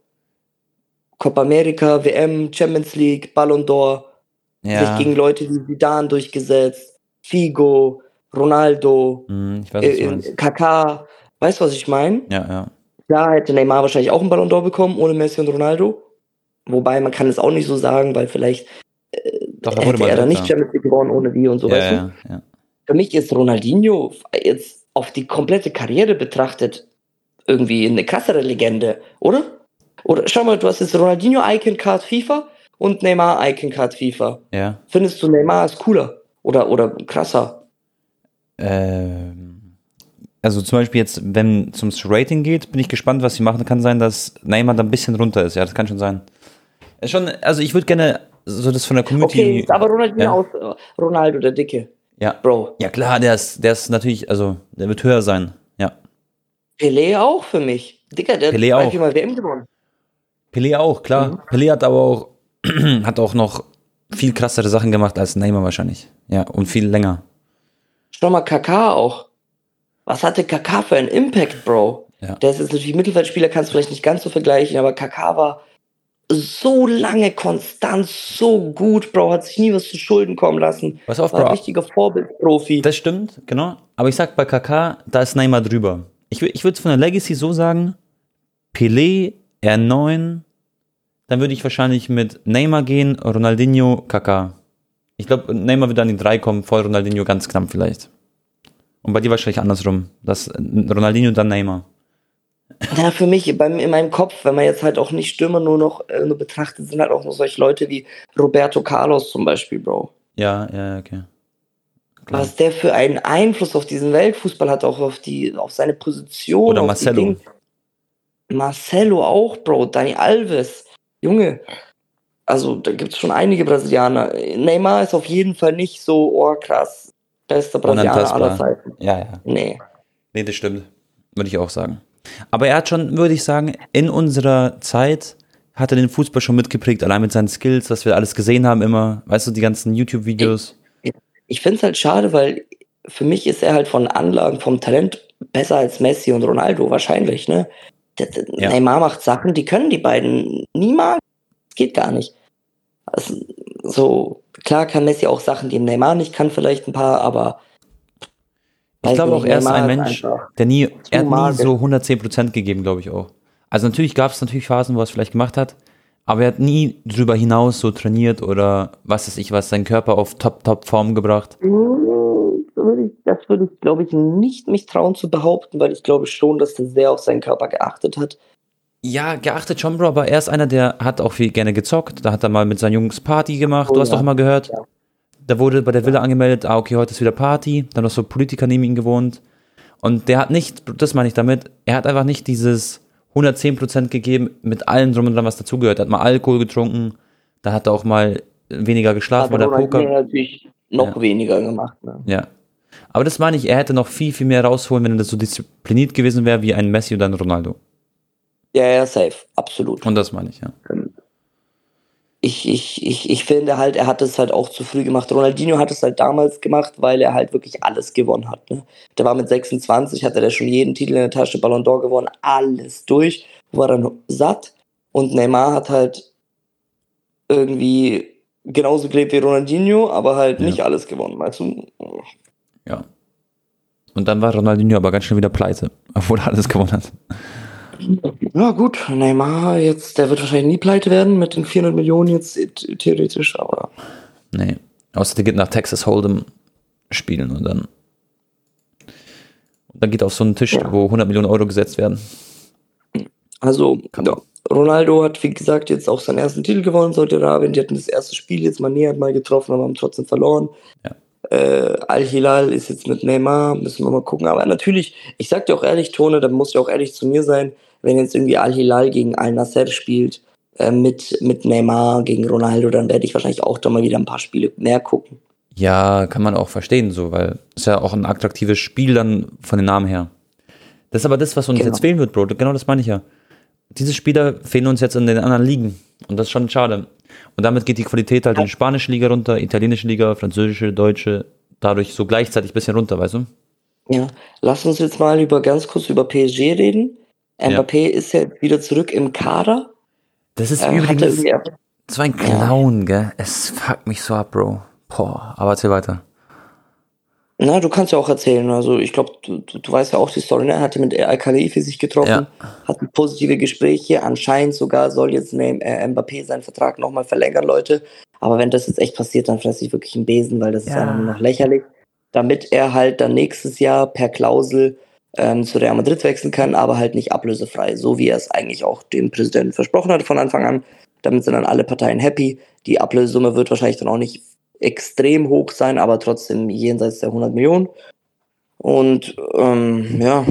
Copa America, W M, Champions League, Ballon d'Or, sich Ja, gegen Leute wie Zidane durchgesetzt, Figo, Ronaldo, hm, ich weiß, was du äh, meinst. Kaká. Weißt du, was ich meine? Ja, ja. Klar hätte Neymar wahrscheinlich auch einen Ballon d'Or bekommen, ohne Messi und Ronaldo. Wobei, man kann es auch nicht so sagen, weil vielleicht Doch, er wurde hätte mal er dann nicht Dritter. Champions League gewonnen ohne die und so, Ja, weißt du? ja, ja. Für mich ist Ronaldinho jetzt auf die komplette Karriere betrachtet irgendwie eine krassere Legende, oder? Oder schau mal, du hast jetzt Ronaldinho Icon Card FIFA und Neymar Icon Card FIFA. Ja. Findest du Neymar ist cooler oder, oder krasser? Ähm, also zum Beispiel jetzt, wenn es ums Rating geht, bin ich gespannt, was sie machen. Kann sein, dass Neymar da ein bisschen runter ist. Ja, das kann schon sein. Ist schon, also ich würde gerne so das von der Community. Okay, aber Ronaldinho ja. aus äh, Ronaldo, der Dicke. Ja. Bro. Ja klar, der ist, der ist natürlich, also der wird höher sein. Ja. Pelé auch für mich. Dicker, der Pelé hat drei, auch. viermal W M gewonnen. Pelé auch, klar. Mhm. Pelé hat aber auch, hat auch noch viel krassere Sachen gemacht als Neymar wahrscheinlich. Ja, und viel länger. Schau mal, Kaká auch. Was hatte Kaká für einen Impact, Bro? Ja. Der ist jetzt natürlich Mittelfeldspieler, kannst du vielleicht nicht ganz so vergleichen, aber Kaká war so lange konstant, so gut, Bro, hat sich nie was zu Schulden kommen lassen. Pass auf, War ein Bro. richtiger Vorbildprofi. Das stimmt, genau. Aber ich sag bei Kaká, da ist Neymar drüber. Ich, wür- ich würde es von der Legacy so sagen, Pelé, R neun, dann würde ich wahrscheinlich mit Neymar gehen, Ronaldinho, Kaká. Ich glaube, Neymar wird an die drei kommen, vor Ronaldinho ganz knapp vielleicht. Und bei dir wahrscheinlich andersrum. Das Ronaldinho, dann Neymar. Ja, für mich, beim, in meinem Kopf, wenn man jetzt halt auch nicht Stürmer nur noch äh, nur betrachtet, sind halt auch noch solche Leute wie Roberto Carlos zum Beispiel, Bro. Ja, ja, okay. Klar. Was der für einen Einfluss auf diesen Weltfußball hat, auch auf die, auf seine Position. Oder auf Marcelo. Die Ding. Marcelo auch, Bro. Dani Alves. Junge. Also, da gibt es schon einige Brasilianer. Neymar ist auf jeden Fall nicht so, oh krass, bester Brasilianer aller Zeiten. Ja, ja. Nee. Nee, das stimmt. Würde ich auch sagen. Aber er hat schon, würde ich sagen, in unserer Zeit hat er den Fußball schon mitgeprägt, allein mit seinen Skills, was wir alles gesehen haben immer. Weißt du, die ganzen YouTube-Videos. Ich finde es halt schade, weil für mich ist er halt von Anlagen, vom Talent besser als Messi und Ronaldo, wahrscheinlich, ne? Der, der Ja. Neymar macht Sachen, die können die beiden niemals. Das geht gar nicht. Also, so, klar kann Messi auch Sachen, die Neymar nicht kann, vielleicht ein paar, aber Ich glaube auch, er ist ein Neymar Mensch, einfach der nie, er hat nie magisch. so hundertzehn Prozent gegeben, glaube ich auch. Also natürlich gab es natürlich Phasen, wo er es vielleicht gemacht hat, aber er hat nie drüber hinaus so trainiert oder was weiß ich was, seinen Körper auf Top-Top-Form gebracht. Das würde ich, glaube ich, nicht mich trauen zu behaupten, weil ich glaube schon, dass er sehr auf seinen Körper geachtet hat. Ja, geachtet schon, Bro, aber er ist einer, der hat auch viel gerne gezockt. Da hat er mal mit seinen Jungs Party gemacht. Oh, du hast ja. doch mal gehört. Ja. Da wurde bei der Villa angemeldet, ah, okay, heute ist wieder Party. Dann noch so Politiker neben ihm gewohnt. Und der hat nicht, das meine ich damit, er hat einfach nicht dieses hundertzehn Prozent gegeben mit allem drum und dran, was dazugehört. Er hat mal Alkohol getrunken, da hat er auch mal weniger geschlafen bei der Poker. Hat natürlich noch Ja. weniger gemacht. Ne? Ja. Aber das meine ich, er hätte noch viel, viel mehr rausholen, wenn er das so diszipliniert gewesen wäre wie ein Messi oder ein Ronaldo. Ja, ja, safe, absolut. Und das meine ich, ja. Ich, ich, ich, ich finde halt, er hat es halt auch zu früh gemacht. Ronaldinho hat es halt damals gemacht, weil er halt wirklich alles gewonnen hat. Ne? Der war mit sechsundzwanzig, hatte der schon jeden Titel in der Tasche, Ballon d'Or gewonnen, alles durch, war dann satt. Und Neymar hat halt irgendwie genauso gelebt wie Ronaldinho, aber halt Ja. nicht alles gewonnen, weißt du? Ja. Und dann war Ronaldinho aber ganz schnell wieder pleite, obwohl er alles gewonnen hat. Ja gut, Neymar jetzt, der wird wahrscheinlich nie pleite werden mit den vierhundert Millionen jetzt theoretisch, aber... Nee. Außer der geht nach Texas Hold'em spielen und dann... Und dann geht er auf so einen Tisch, Ja. wo hundert Millionen Euro gesetzt werden. Also, Kann ja, Ronaldo hat, wie gesagt, jetzt auch seinen ersten Titel gewonnen, Saudi-Arabien. Die hatten das erste Spiel jetzt mal näher mal getroffen, aber haben trotzdem verloren. Ja. Äh, Al-Hilal ist jetzt mit Neymar, müssen wir mal gucken. Aber natürlich, ich sag dir auch ehrlich, Tone, da musst du auch ehrlich zu mir sein, wenn jetzt irgendwie Al-Hilal gegen Al-Nassr spielt, äh, mit, mit Neymar gegen Ronaldo, dann werde ich wahrscheinlich auch da mal wieder ein paar Spiele mehr gucken. Ja, kann man auch verstehen, so, weil es ja auch ein attraktives Spiel dann von den Namen her. Das ist aber das, was uns Genau. jetzt fehlen wird, Bro. Genau das meine ich ja. Diese Spieler fehlen uns jetzt in den anderen Ligen. Und das ist schon schade. Und damit geht die Qualität halt in die spanische Liga runter, italienische Liga, französische, deutsche, dadurch so gleichzeitig ein bisschen runter, weißt du? Ja, lass uns jetzt mal über ganz kurz über P S G reden. Mbappé ist ja wieder zurück im Kader. Das ist Äh, hat er übrigens irgendwie- so ein Clown, gell? Es fuckt mich so ab, Bro. Boah, aber erzähl weiter. Na, du kannst ja auch erzählen. Also ich glaube, du, du, du weißt ja auch die Story, ne? Er hatte mit Al-Khalifi sich getroffen, Ja. hatten positive Gespräche. Anscheinend sogar soll jetzt ne, äh, Mbappé seinen Vertrag nochmal verlängern, Leute. Aber wenn das jetzt echt passiert, dann fresse ich wirklich einen Besen, weil das ist Ja. einfach nur noch lächerlich. Damit er halt dann nächstes Jahr per Klausel ähm, zu Real Madrid wechseln kann, aber halt nicht ablösefrei. So wie er es eigentlich auch dem Präsidenten versprochen hatte von Anfang an. Damit sind dann alle Parteien happy. Die Ablösesumme wird wahrscheinlich dann auch nicht extrem hoch sein, aber trotzdem jenseits der hundert Millionen. Und ähm, ja,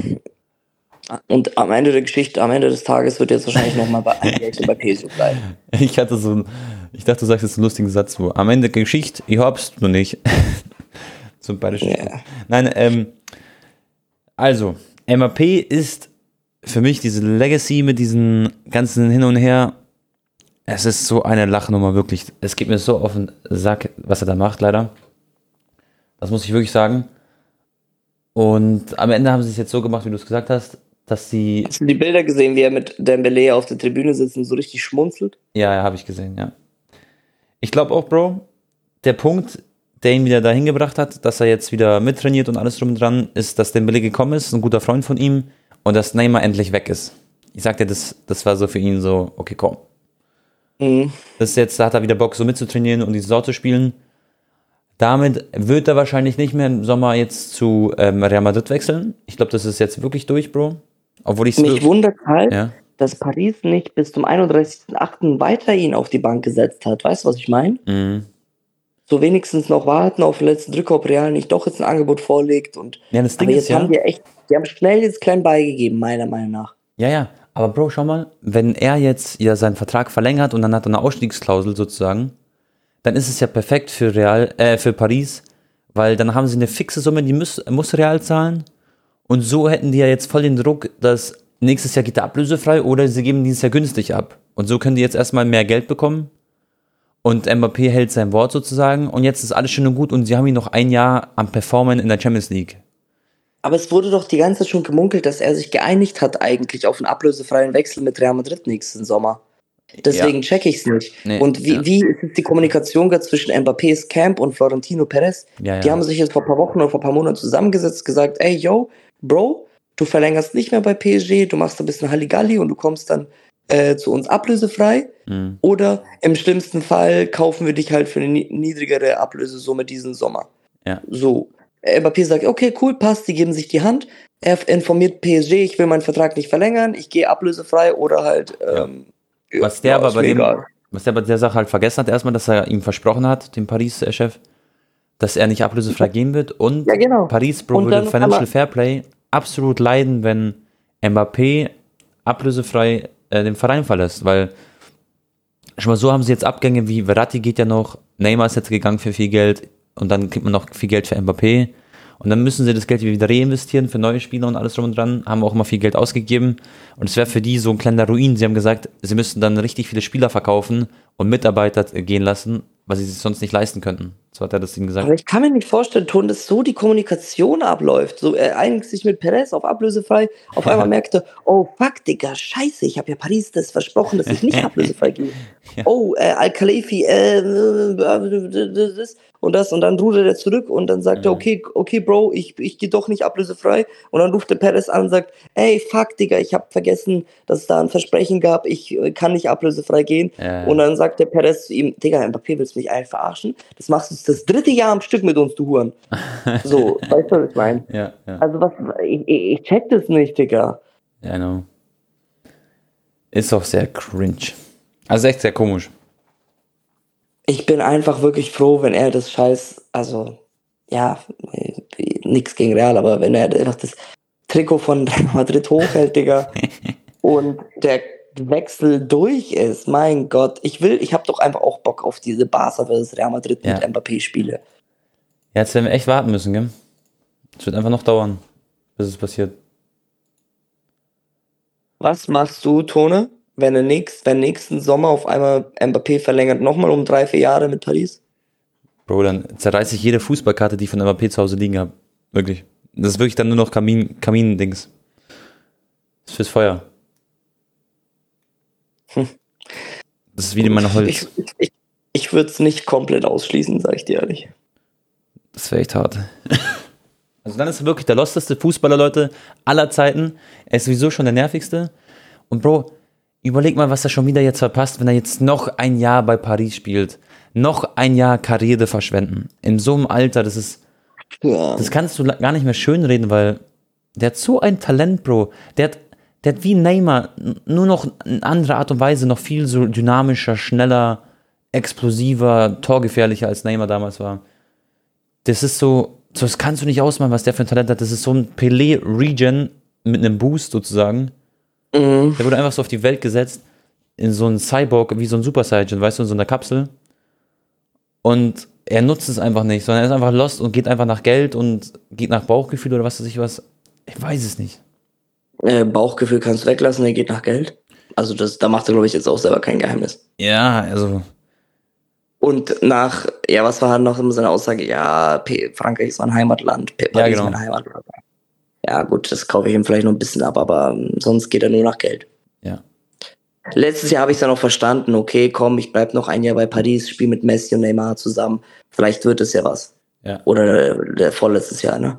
und am Ende der Geschichte, am Ende des Tages wird jetzt wahrscheinlich nochmal bei Einjährige bei P S G bleiben. Ich hatte so ein, ich dachte, du sagst jetzt einen lustigen Satz, wo am Ende der Geschichte, ich hab's nur nicht. So beide Schichten. Ja. Nein, ähm, also, Mbappé ist für mich diese Legacy mit diesen ganzen Hin und Her. Es ist so eine Lachnummer, wirklich. Es geht mir so auf den Sack, was er da macht, leider. Das muss ich wirklich sagen. Und am Ende haben sie es jetzt so gemacht, wie du es gesagt hast, dass sie. Hast du die Bilder gesehen, wie er mit Dembélé auf der Tribüne sitzt und so richtig schmunzelt? Ja, ja, habe ich gesehen, ja. Ich glaube auch, Bro, der Punkt, der ihn wieder dahin gebracht hat, dass er jetzt wieder mittrainiert und alles drum und dran, ist, dass Dembélé gekommen ist, ein guter Freund von ihm, und dass Neymar endlich weg ist. Ich sag dir, das, das war so für ihn so, okay, komm. Mhm. Das ist jetzt, da hat er wieder Bock, so mitzutrainieren und die Saison zu spielen. Damit wird er wahrscheinlich nicht mehr im Sommer jetzt zu ähm, Real Madrid wechseln. Ich glaube, das ist jetzt wirklich durch, Bro. Obwohl ich Mich wundert halt, ja. dass Paris nicht bis zum einunddreißigsten achten weiter ihn auf die Bank gesetzt hat. Weißt du, was ich meine? Mhm. So wenigstens noch warten auf den letzten Drücker, ob Real nicht doch jetzt ein Angebot vorlegt. Und Ja, das Ding aber ist jetzt ja. haben die echt, die haben schnell jetzt klein beigegeben, meiner Meinung nach. Ja, ja, aber Bro, schau mal, wenn er jetzt ja seinen Vertrag verlängert und dann hat er eine Ausstiegsklausel sozusagen, dann ist es ja perfekt für Real, äh, für Paris, weil dann haben sie eine fixe Summe, die muss, muss Real zahlen, und so hätten die ja jetzt voll den Druck, dass nächstes Jahr geht er ablösefrei oder sie geben dieses Jahr günstig ab. Und so können die jetzt erstmal mehr Geld bekommen und Mbappé hält sein Wort sozusagen und jetzt ist alles schön und gut und sie haben ihn noch ein Jahr am Performen in der Champions League. Aber es wurde doch die ganze Zeit schon gemunkelt, dass er sich geeinigt hat eigentlich auf einen ablösefreien Wechsel mit Real Madrid nächsten Sommer. Deswegen ja. check ich's nicht. Nee, und wie, ja. wie ist die Kommunikation gerade zwischen Mbappés Camp und Florentino Perez? Ja, die ja. haben sich jetzt vor ein paar Wochen oder vor ein paar Monaten zusammengesetzt, gesagt, ey, yo, Bro, du verlängerst nicht mehr bei P S G, du machst ein bisschen Halligalli und du kommst dann äh, zu uns ablösefrei. Mhm. Oder im schlimmsten Fall kaufen wir dich halt für eine niedrigere Ablösesumme diesen Sommer. Ja. So. Mbappé sagt, okay, cool, passt, die geben sich die Hand. Er informiert P S G, ich will meinen Vertrag nicht verlängern, ich gehe ablösefrei oder halt... Ähm, ja. Was der ja, aber bei dem, was der bei der Sache halt vergessen hat, erstmal, dass er ihm versprochen hat, dem Paris-Chef, dass er nicht ablösefrei gehen wird und ja, genau. Paris, Bro, würde Financial Fairplay absolut leiden, wenn Mbappé ablösefrei äh, den Verein verlässt, weil schon mal so haben sie jetzt Abgänge wie Verratti geht ja noch, Neymar ist jetzt gegangen für viel Geld und dann kriegt man noch viel Geld für Mbappé und dann müssen sie das Geld wieder reinvestieren für neue Spieler und alles drum und dran, haben auch immer viel Geld ausgegeben und es wäre für die so ein kleiner Ruin. Sie haben gesagt, sie müssten dann richtig viele Spieler verkaufen und Mitarbeiter gehen lassen, weil sie sich sonst nicht leisten könnten. So hat er das ihm gesagt. Aber ich kann mir nicht vorstellen, Ton, dass so die Kommunikation abläuft. So, er einigt sich mit Perez auf ablösefrei, auf einmal merkte, oh fuck, Digga, scheiße, ich habe ja Paris das versprochen, dass ich nicht ablösefrei gehe. Ja. Oh, äh, Al-Khalifi, äh, das und das und dann rudert er zurück und dann sagt ja. er, okay, okay, Bro, ich, ich gehe doch nicht ablösefrei und dann ruft der Perez an und sagt, ey, fuck, Digga, ich habe vergessen, dass es da ein Versprechen gab, ich äh, kann nicht ablösefrei gehen ja. und dann sagt der Perez zu ihm, Digga, Mbappé, willst du mich eigentlich verarschen? Das machst du das dritte Jahr am Stück mit uns, du Huren. So, weißt du, was ich meine? Ja, ja. Also was, ich, ich check das nicht, Digga. Ja, no. Ist auch sehr cringe. Also echt sehr komisch. Ich bin einfach wirklich froh, wenn er das Scheiß, also, ja, nix gegen Real, aber wenn er einfach das Trikot von Real Madrid hochhält, Digga, und der Wechsel durch ist, mein Gott, ich will, ich habe doch einfach auch Bock auf diese Barca versus Real Madrid ja. mit Mbappé-Spiele. Ja, jetzt werden wir echt warten müssen, gell? Es wird einfach noch dauern, bis es passiert. Was machst du, Tone, wenn er nächst, wenn nächsten Sommer auf einmal Mbappé verlängert, nochmal um drei, vier Jahre mit Paris? Bro, dann zerreiße ich jede Fußballkarte, die ich von Mbappé zu Hause liegen habe. Wirklich. Das ist wirklich dann nur noch Kamin, Kamin-Dings. Das ist fürs Feuer. Hm. Das ist wie in meiner Holz. Ich, ich, ich, ich würde es nicht komplett ausschließen, sag ich dir ehrlich. Das wäre echt hart. Also dann ist er wirklich der losteste Fußballer, Leute, aller Zeiten. Er ist sowieso schon der nervigste. Und Bro, überleg mal, was er schon wieder jetzt verpasst, wenn er jetzt noch ein Jahr bei Paris spielt. Noch ein Jahr Karriere verschwenden. In so einem Alter, das ist... Ja. Das kannst du gar nicht mehr schönreden, weil der hat so ein Talent, Bro. Der hat, der hat wie Neymar, nur noch in anderer Art und Weise noch viel so dynamischer, schneller, explosiver, torgefährlicher als Neymar damals war. Das ist so, so, das kannst du nicht ausmachen, was der für ein Talent hat. Das ist so ein Pelé-Regen mit einem Boost sozusagen. Mhm. Der wurde einfach so auf die Welt gesetzt, in so einen Cyborg, wie so ein Super Saiyan, weißt du, in so einer Kapsel. Und er nutzt es einfach nicht, sondern er ist einfach lost und geht einfach nach Geld und geht nach Bauchgefühl oder was weiß ich was. Ich weiß es nicht. Äh, Bauchgefühl kannst du weglassen, er geht nach Geld. Also das, da macht er, glaube ich, jetzt auch selber kein Geheimnis. Ja, also... Und nach, ja, was war halt noch immer seine Aussage? Ja, P- Frankreich ist mein Heimatland, P- Paris ja, genau. ist mein Heimatland. Ja, gut, das kaufe ich ihm vielleicht noch ein bisschen ab, aber um, sonst geht er nur nach Geld. Ja. Letztes Jahr habe ich es dann auch verstanden, okay, komm, ich bleib noch ein Jahr bei Paris, spiele mit Messi und Neymar zusammen. Vielleicht wird es ja was. Ja. Oder der, der vorletztes Jahr, ne?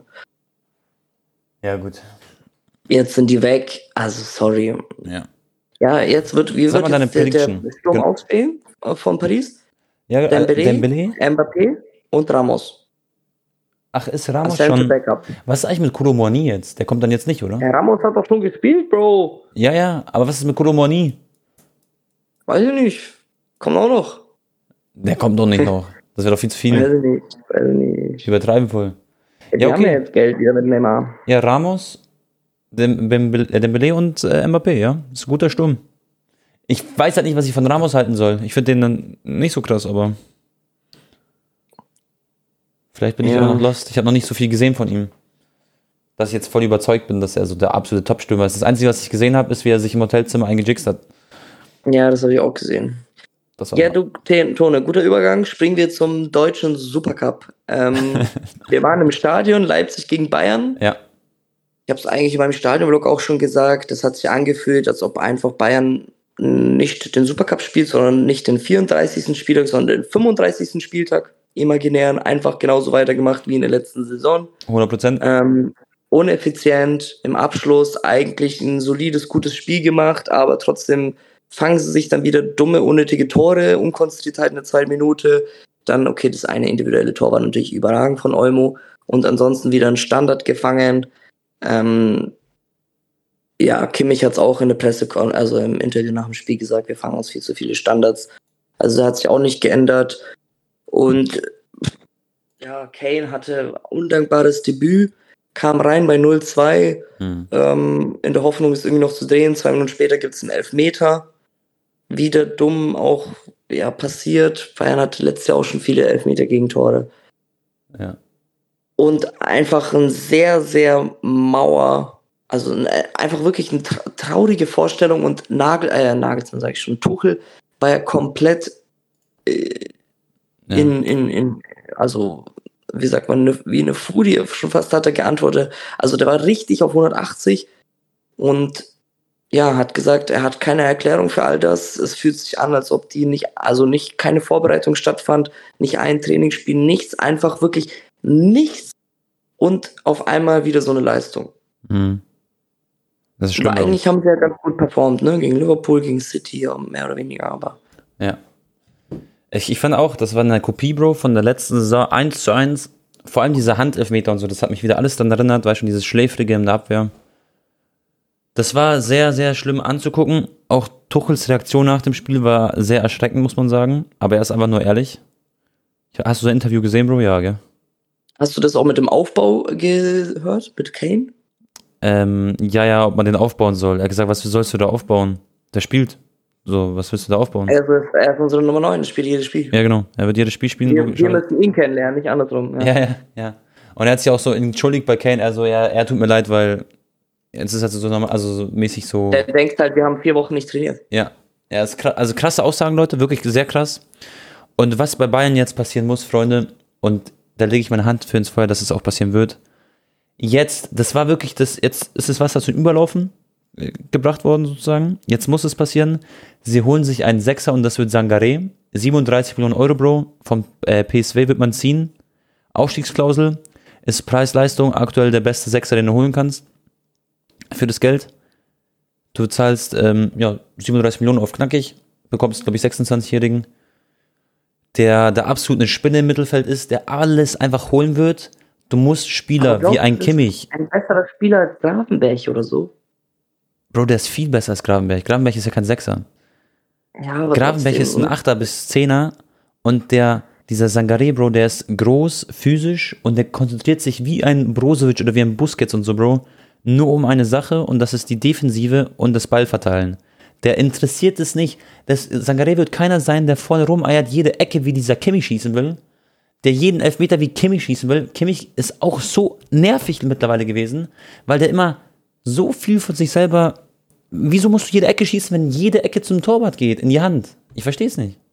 Ja, gut. Jetzt sind die weg, also sorry. Ja. Ja, jetzt wird, wie Sag wird mal jetzt deine der, Prediction. der Sturm Gen- ausstehen äh, von Paris? Ja, äh, Dembélé, Dembélé? Mbappé und Ramos. Ach, ist Ramos Als schon... Backup. Was ist eigentlich mit Koulibaly jetzt? Der kommt dann jetzt nicht, oder? Ja, Ramos hat doch schon gespielt, Bro. Ja, ja, aber was ist mit Koulibaly? Weiß ich nicht. Kommt auch noch. Der kommt doch nicht noch. Das wäre doch viel zu Weiß viel. ich nicht. Weiß ich nicht. Ich übertreibe voll. Ja, die Ja, haben okay. ja jetzt Geld wieder mit Neymar. Ja, Ramos, Dem- Dembélé Dembélé und äh, Mbappé, ja. Ist ein guter Sturm. Ich weiß halt nicht, was ich von Ramos halten soll. Ich finde den dann nicht so krass, aber vielleicht bin ich Ja. auch noch lost. Ich habe noch nicht so viel gesehen von ihm, dass ich jetzt voll überzeugt bin, dass er so der absolute Top-Stürmer ist. Das Einzige, was ich gesehen habe, ist, wie er sich im Hotelzimmer eingejixt hat. Ja, das habe ich auch gesehen. Das war Ja, du, T- Tone, guter Übergang. Springen wir zum deutschen Supercup. Ähm, wir waren im Stadion, Leipzig gegen Bayern. ja, Ich habe es eigentlich in meinem Stadionblog auch schon gesagt. Das hat sich angefühlt, als ob einfach Bayern nicht den Supercup spielt, sondern nicht den vierunddreißigsten Spieltag, sondern den fünfunddreißigsten Spieltag imaginär einfach genauso weitergemacht wie in der letzten Saison. hundert Prozent. Ähm, uneffizient, im Abschluss eigentlich ein solides, gutes Spiel gemacht, aber trotzdem fangen sie sich dann wieder dumme, unnötige Tore, Unkonzentriertheit in der zweiten Minute. Dann, okay, das eine individuelle Tor war natürlich überragend von Olmo und ansonsten wieder ein Standard gefangen. Ähm, ja, Kimmich hat es auch in der Presse, also im Interview nach dem Spiel gesagt, wir fangen uns viel zu viele Standards. Also da hat sich auch nicht geändert. Und ja, Kane hatte undankbares Debüt, kam rein bei null zwei, hm. ähm, in der Hoffnung, es irgendwie noch zu drehen. Zwei Minuten später gibt es einen Elfmeter. Wieder dumm auch ja, passiert. Bayern hatte letztes Jahr auch schon viele Elfmeter-Gegentore. Ja. Und einfach ein sehr, sehr mauer, also ein, einfach wirklich eine tra- traurige Vorstellung. Und Nagel, äh, Nagelsmann sage ich schon, Tuchel war ja komplett äh, ja. in, in, in, also wie sagt man, ne, wie eine Furie, schon fast hat er geantwortet. Also der war richtig auf hundertachtzig und ja, hat gesagt, er hat keine Erklärung für all das. Es fühlt sich an, als ob die nicht, also nicht keine Vorbereitung stattfand, nicht ein Trainingsspiel, nichts, einfach wirklich nichts und auf einmal wieder so eine Leistung. Mhm. Das ist schlimm. Aber eigentlich haben sie ja ganz gut performt, ne? Gegen Liverpool, gegen City, mehr oder weniger, aber. Ja. Ich, ich fand auch, das war eine Kopie, Bro, von der letzten Saison, eins zu eins. Vor allem diese Handelfmeter und so, das hat mich wieder alles dann erinnert, weil schon dieses Schläfrige in der Abwehr. Das war sehr, sehr schlimm anzugucken. Auch Tuchels Reaktion nach dem Spiel war sehr erschreckend, muss man sagen. Aber er ist einfach nur ehrlich. Hast du so ein Interview gesehen, Bro? Ja, gell? Hast du das auch mit dem Aufbau gehört, mit Kane? Ähm, ja, ja, ob man den aufbauen soll. Er hat gesagt, was sollst du da aufbauen? Der spielt. So, was willst du da aufbauen? Er ist, er ist unsere Nummer neun, er spielt jedes Spiel. Ja, genau. Er wird jedes Spiel spielen. Wir, wir müssen ihn kennenlernen, nicht andersrum. Ja. ja, ja, ja. Und er hat sich auch so entschuldigt bei Kane. Also, ja, er tut mir leid, weil jetzt ist halt so normal, also so mäßig so. Der denkt halt, wir haben vier Wochen nicht trainiert. Ja. Ja, ist krass, also krasse Aussagen, Leute, wirklich sehr krass. Und was bei Bayern jetzt passieren muss, Freunde, und da lege ich meine Hand für ins Feuer, dass es auch passieren wird. Jetzt, das war wirklich das, jetzt ist das Wasser zum Überlaufen äh, gebracht worden sozusagen. Jetzt muss es passieren. Sie holen sich einen Sechser und das wird Sangaré. siebenunddreißig Millionen Euro, Bro. Vom äh, P S V wird man ziehen. Ausstiegsklausel. Ist Preis-Leistung aktuell der beste Sechser, den du holen kannst. Für das Geld. Du zahlst ähm, ja, siebenunddreißig Millionen auf knackig. Bekommst, glaube ich, sechsundzwanzigjährigen. Der, der absolut eine Spinne im Mittelfeld ist, der alles einfach holen wird. Du musst Spieler wie ein Kimmich. Ein besserer Spieler als Gravenberch oder so. Bro, der ist viel besser als Gravenberch. Gravenberch ist ja kein Sechser. Ja, aber Gravenberch ist ein Achter bis Zehner und der, dieser Sangaré, Bro, der ist groß, physisch und der konzentriert sich wie ein Brozovic oder wie ein Busquets und so, Bro, nur um eine Sache und das ist die Defensive und das Ballverteilen. Der interessiert es nicht. Das, Sangaré wird keiner sein, der vorne rumeiert, jede Ecke wie dieser Kimmich schießen will. Der jeden Elfmeter wie Kimmich schießen will. Kimmich ist auch so nervig mittlerweile gewesen, weil der immer so viel von sich selber. Wieso musst du jede Ecke schießen, wenn jede Ecke zum Torwart geht, in die Hand? Ich verstehe es nicht.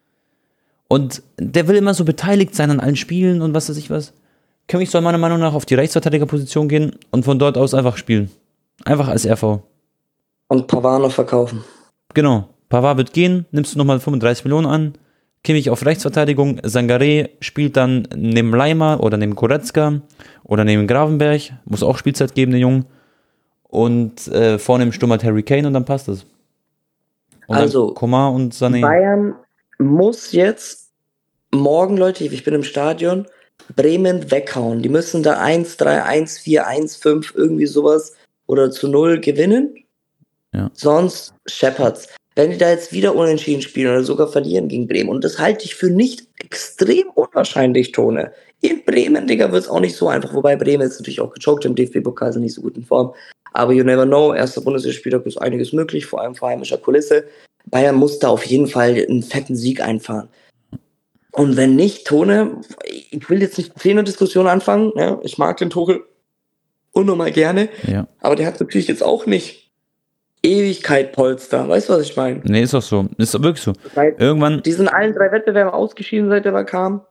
Und der will immer so beteiligt sein an allen Spielen und was weiß ich was. Kimmich soll meiner Meinung nach auf die Rechtsverteidigerposition gehen und von dort aus einfach spielen. Einfach als R V. Und Pavard noch verkaufen. Genau. Pavard wird gehen, nimmst du nochmal fünfunddreißig Millionen an. Kimmich auf Rechtsverteidigung, Sangaré spielt dann neben Leimer oder neben Goretzka oder neben Gravenberch, muss auch Spielzeit geben, der Junge. Und äh, vorne im Sturm halt Harry Kane und dann passt es. Und also, Coman und Sané. Bayern muss jetzt morgen, Leute, ich bin im Stadion, Bremen weghauen. Die müssen da eins drei, eins vier, eins fünf, irgendwie sowas oder zu null gewinnen. Ja. Sonst scheppert's. Wenn die da jetzt wieder unentschieden spielen oder sogar verlieren gegen Bremen, und das halte ich für nicht extrem unwahrscheinlich, Tone. In Bremen, Digga, wird es auch nicht so einfach, wobei Bremen ist natürlich auch gechoked im D F B-Pokal, sind nicht so gut in Form. Aber you never know, erster Bundesligaspieltag ist einiges möglich, vor allem vor heimischer Kulisse. Bayern muss da auf jeden Fall einen fetten Sieg einfahren. Und wenn nicht, Tone, ich will jetzt nicht eine Diskussion anfangen, ne? Ich mag den Tuchel unnormal gerne, ja. Aber der hat natürlich jetzt auch nicht Ewigkeit Polster, weißt du, was ich meine? Nee, ist doch so, ist doch wirklich so. Weil Irgendwann... Die sind allen drei Wettbewerben ausgeschieden, seit er mal kam.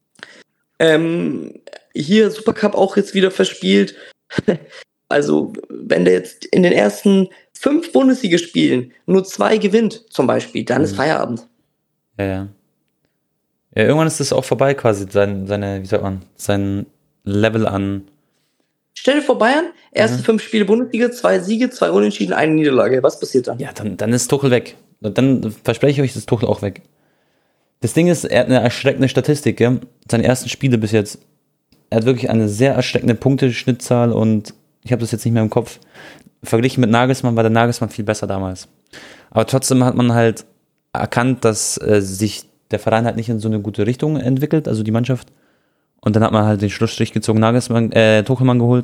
Ähm, hier Supercup auch jetzt wieder verspielt. Also, wenn der jetzt in den ersten fünf Bundesligaspielen nur zwei gewinnt, zum Beispiel, dann mhm. ist Feierabend. Ja, ja. Ja, irgendwann ist das auch vorbei quasi, sein, seine, wie sagt man, sein Level an. Stell dir vor, Bayern, erste mhm. fünf Spiele Bundesliga, zwei Siege, zwei Unentschieden, eine Niederlage. Was passiert dann? Ja, dann, dann ist Tuchel weg. Dann verspreche ich euch, ist Tuchel auch weg. Das Ding ist, er hat eine erschreckende Statistik, ja? Seine ersten Spiele bis jetzt. Er hat wirklich eine sehr erschreckende Punkteschnittzahl und ich habe das jetzt nicht mehr im Kopf. Verglichen mit Nagelsmann war der Nagelsmann viel besser damals. Aber trotzdem hat man halt erkannt, dass äh, sich der Verein halt nicht in so eine gute Richtung entwickelt, also die Mannschaft. Und dann hat man halt den Schlussstrich gezogen, Nagelsmann, äh, Tuchelmann geholt.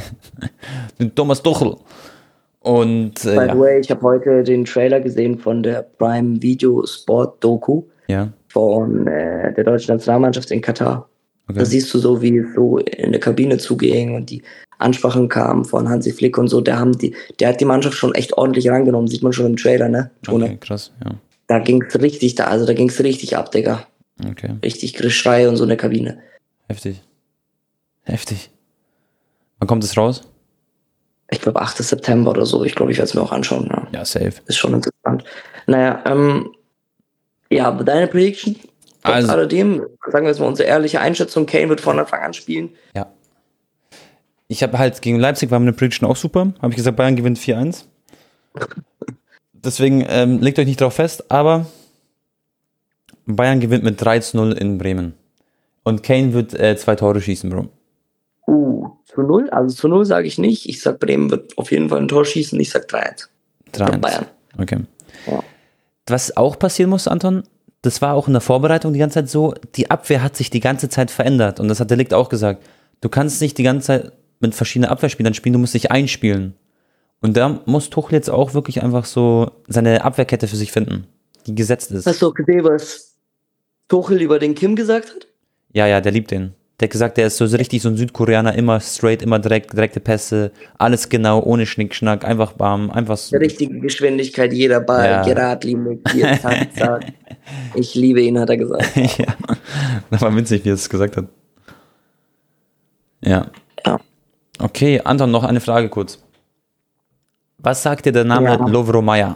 Den Thomas Tuchel. Und, äh, By the ja. way, ich habe heute den Trailer gesehen von der Prime Video Sport Doku ja. von äh, der deutschen Nationalmannschaft in Katar. Okay. Da siehst du so, wie es so in der Kabine zuging und die Ansprachen kamen von Hansi Flick und so. Der, haben die, der hat die Mannschaft schon echt ordentlich rangenommen, sieht man schon im Trailer, ne? Okay, krass, ja. Da ging's richtig, da, also da ging's richtig ab, Digga. Okay. Richtig Geschrei und so in der Kabine. Heftig. Heftig. Wann kommt es raus? Ich glaube achter September oder so. Ich glaube, ich werde es mir auch anschauen. Ja. ja, safe. Ist schon interessant. Naja, ähm, ja, aber deine Prediction? Trotz also, alledem, sagen wir jetzt mal unsere ehrliche Einschätzung, Kane wird von Anfang an spielen. Ja. Ich habe halt gegen Leipzig, war meine Prediction auch super. Habe ich gesagt, Bayern gewinnt vier eins. Deswegen ähm, legt euch nicht drauf fest, aber Bayern gewinnt mit drei zu null in Bremen. Und Kane wird äh, zwei Tore schießen, Bro. Uh, zu null? Also zu null sage ich nicht. Ich sag, Bremen wird auf jeden Fall ein Tor schießen. Ich sag drei eins. drei eins. Bayern. Okay. Ja. Was auch passieren muss, Anton, das war auch in der Vorbereitung die ganze Zeit so, die Abwehr hat sich die ganze Zeit verändert. Und das hat der Licht auch gesagt. Du kannst nicht die ganze Zeit mit verschiedenen Abwehrspielern spielen, du musst dich einspielen. Und da muss Tuchel jetzt auch wirklich einfach so seine Abwehrkette für sich finden, die gesetzt ist. Hast du auch gesehen, was Tuchel über den Kim gesagt hat? Ja, ja, der liebt den. Der hat gesagt, der ist so richtig so ein Südkoreaner, immer straight, immer direkt, direkte Pässe, alles genau, ohne Schnickschnack, einfach bam, einfach so. Die richtige Geschwindigkeit, jeder Ball, ja. Geradlinig, hier, zack, zack. Ich liebe ihn, hat er gesagt. Ja, das war winzig, wie er es gesagt hat. Ja. Ja. Okay, Anton, noch eine Frage kurz. Was sagt dir der Name ja. Lovro Majer?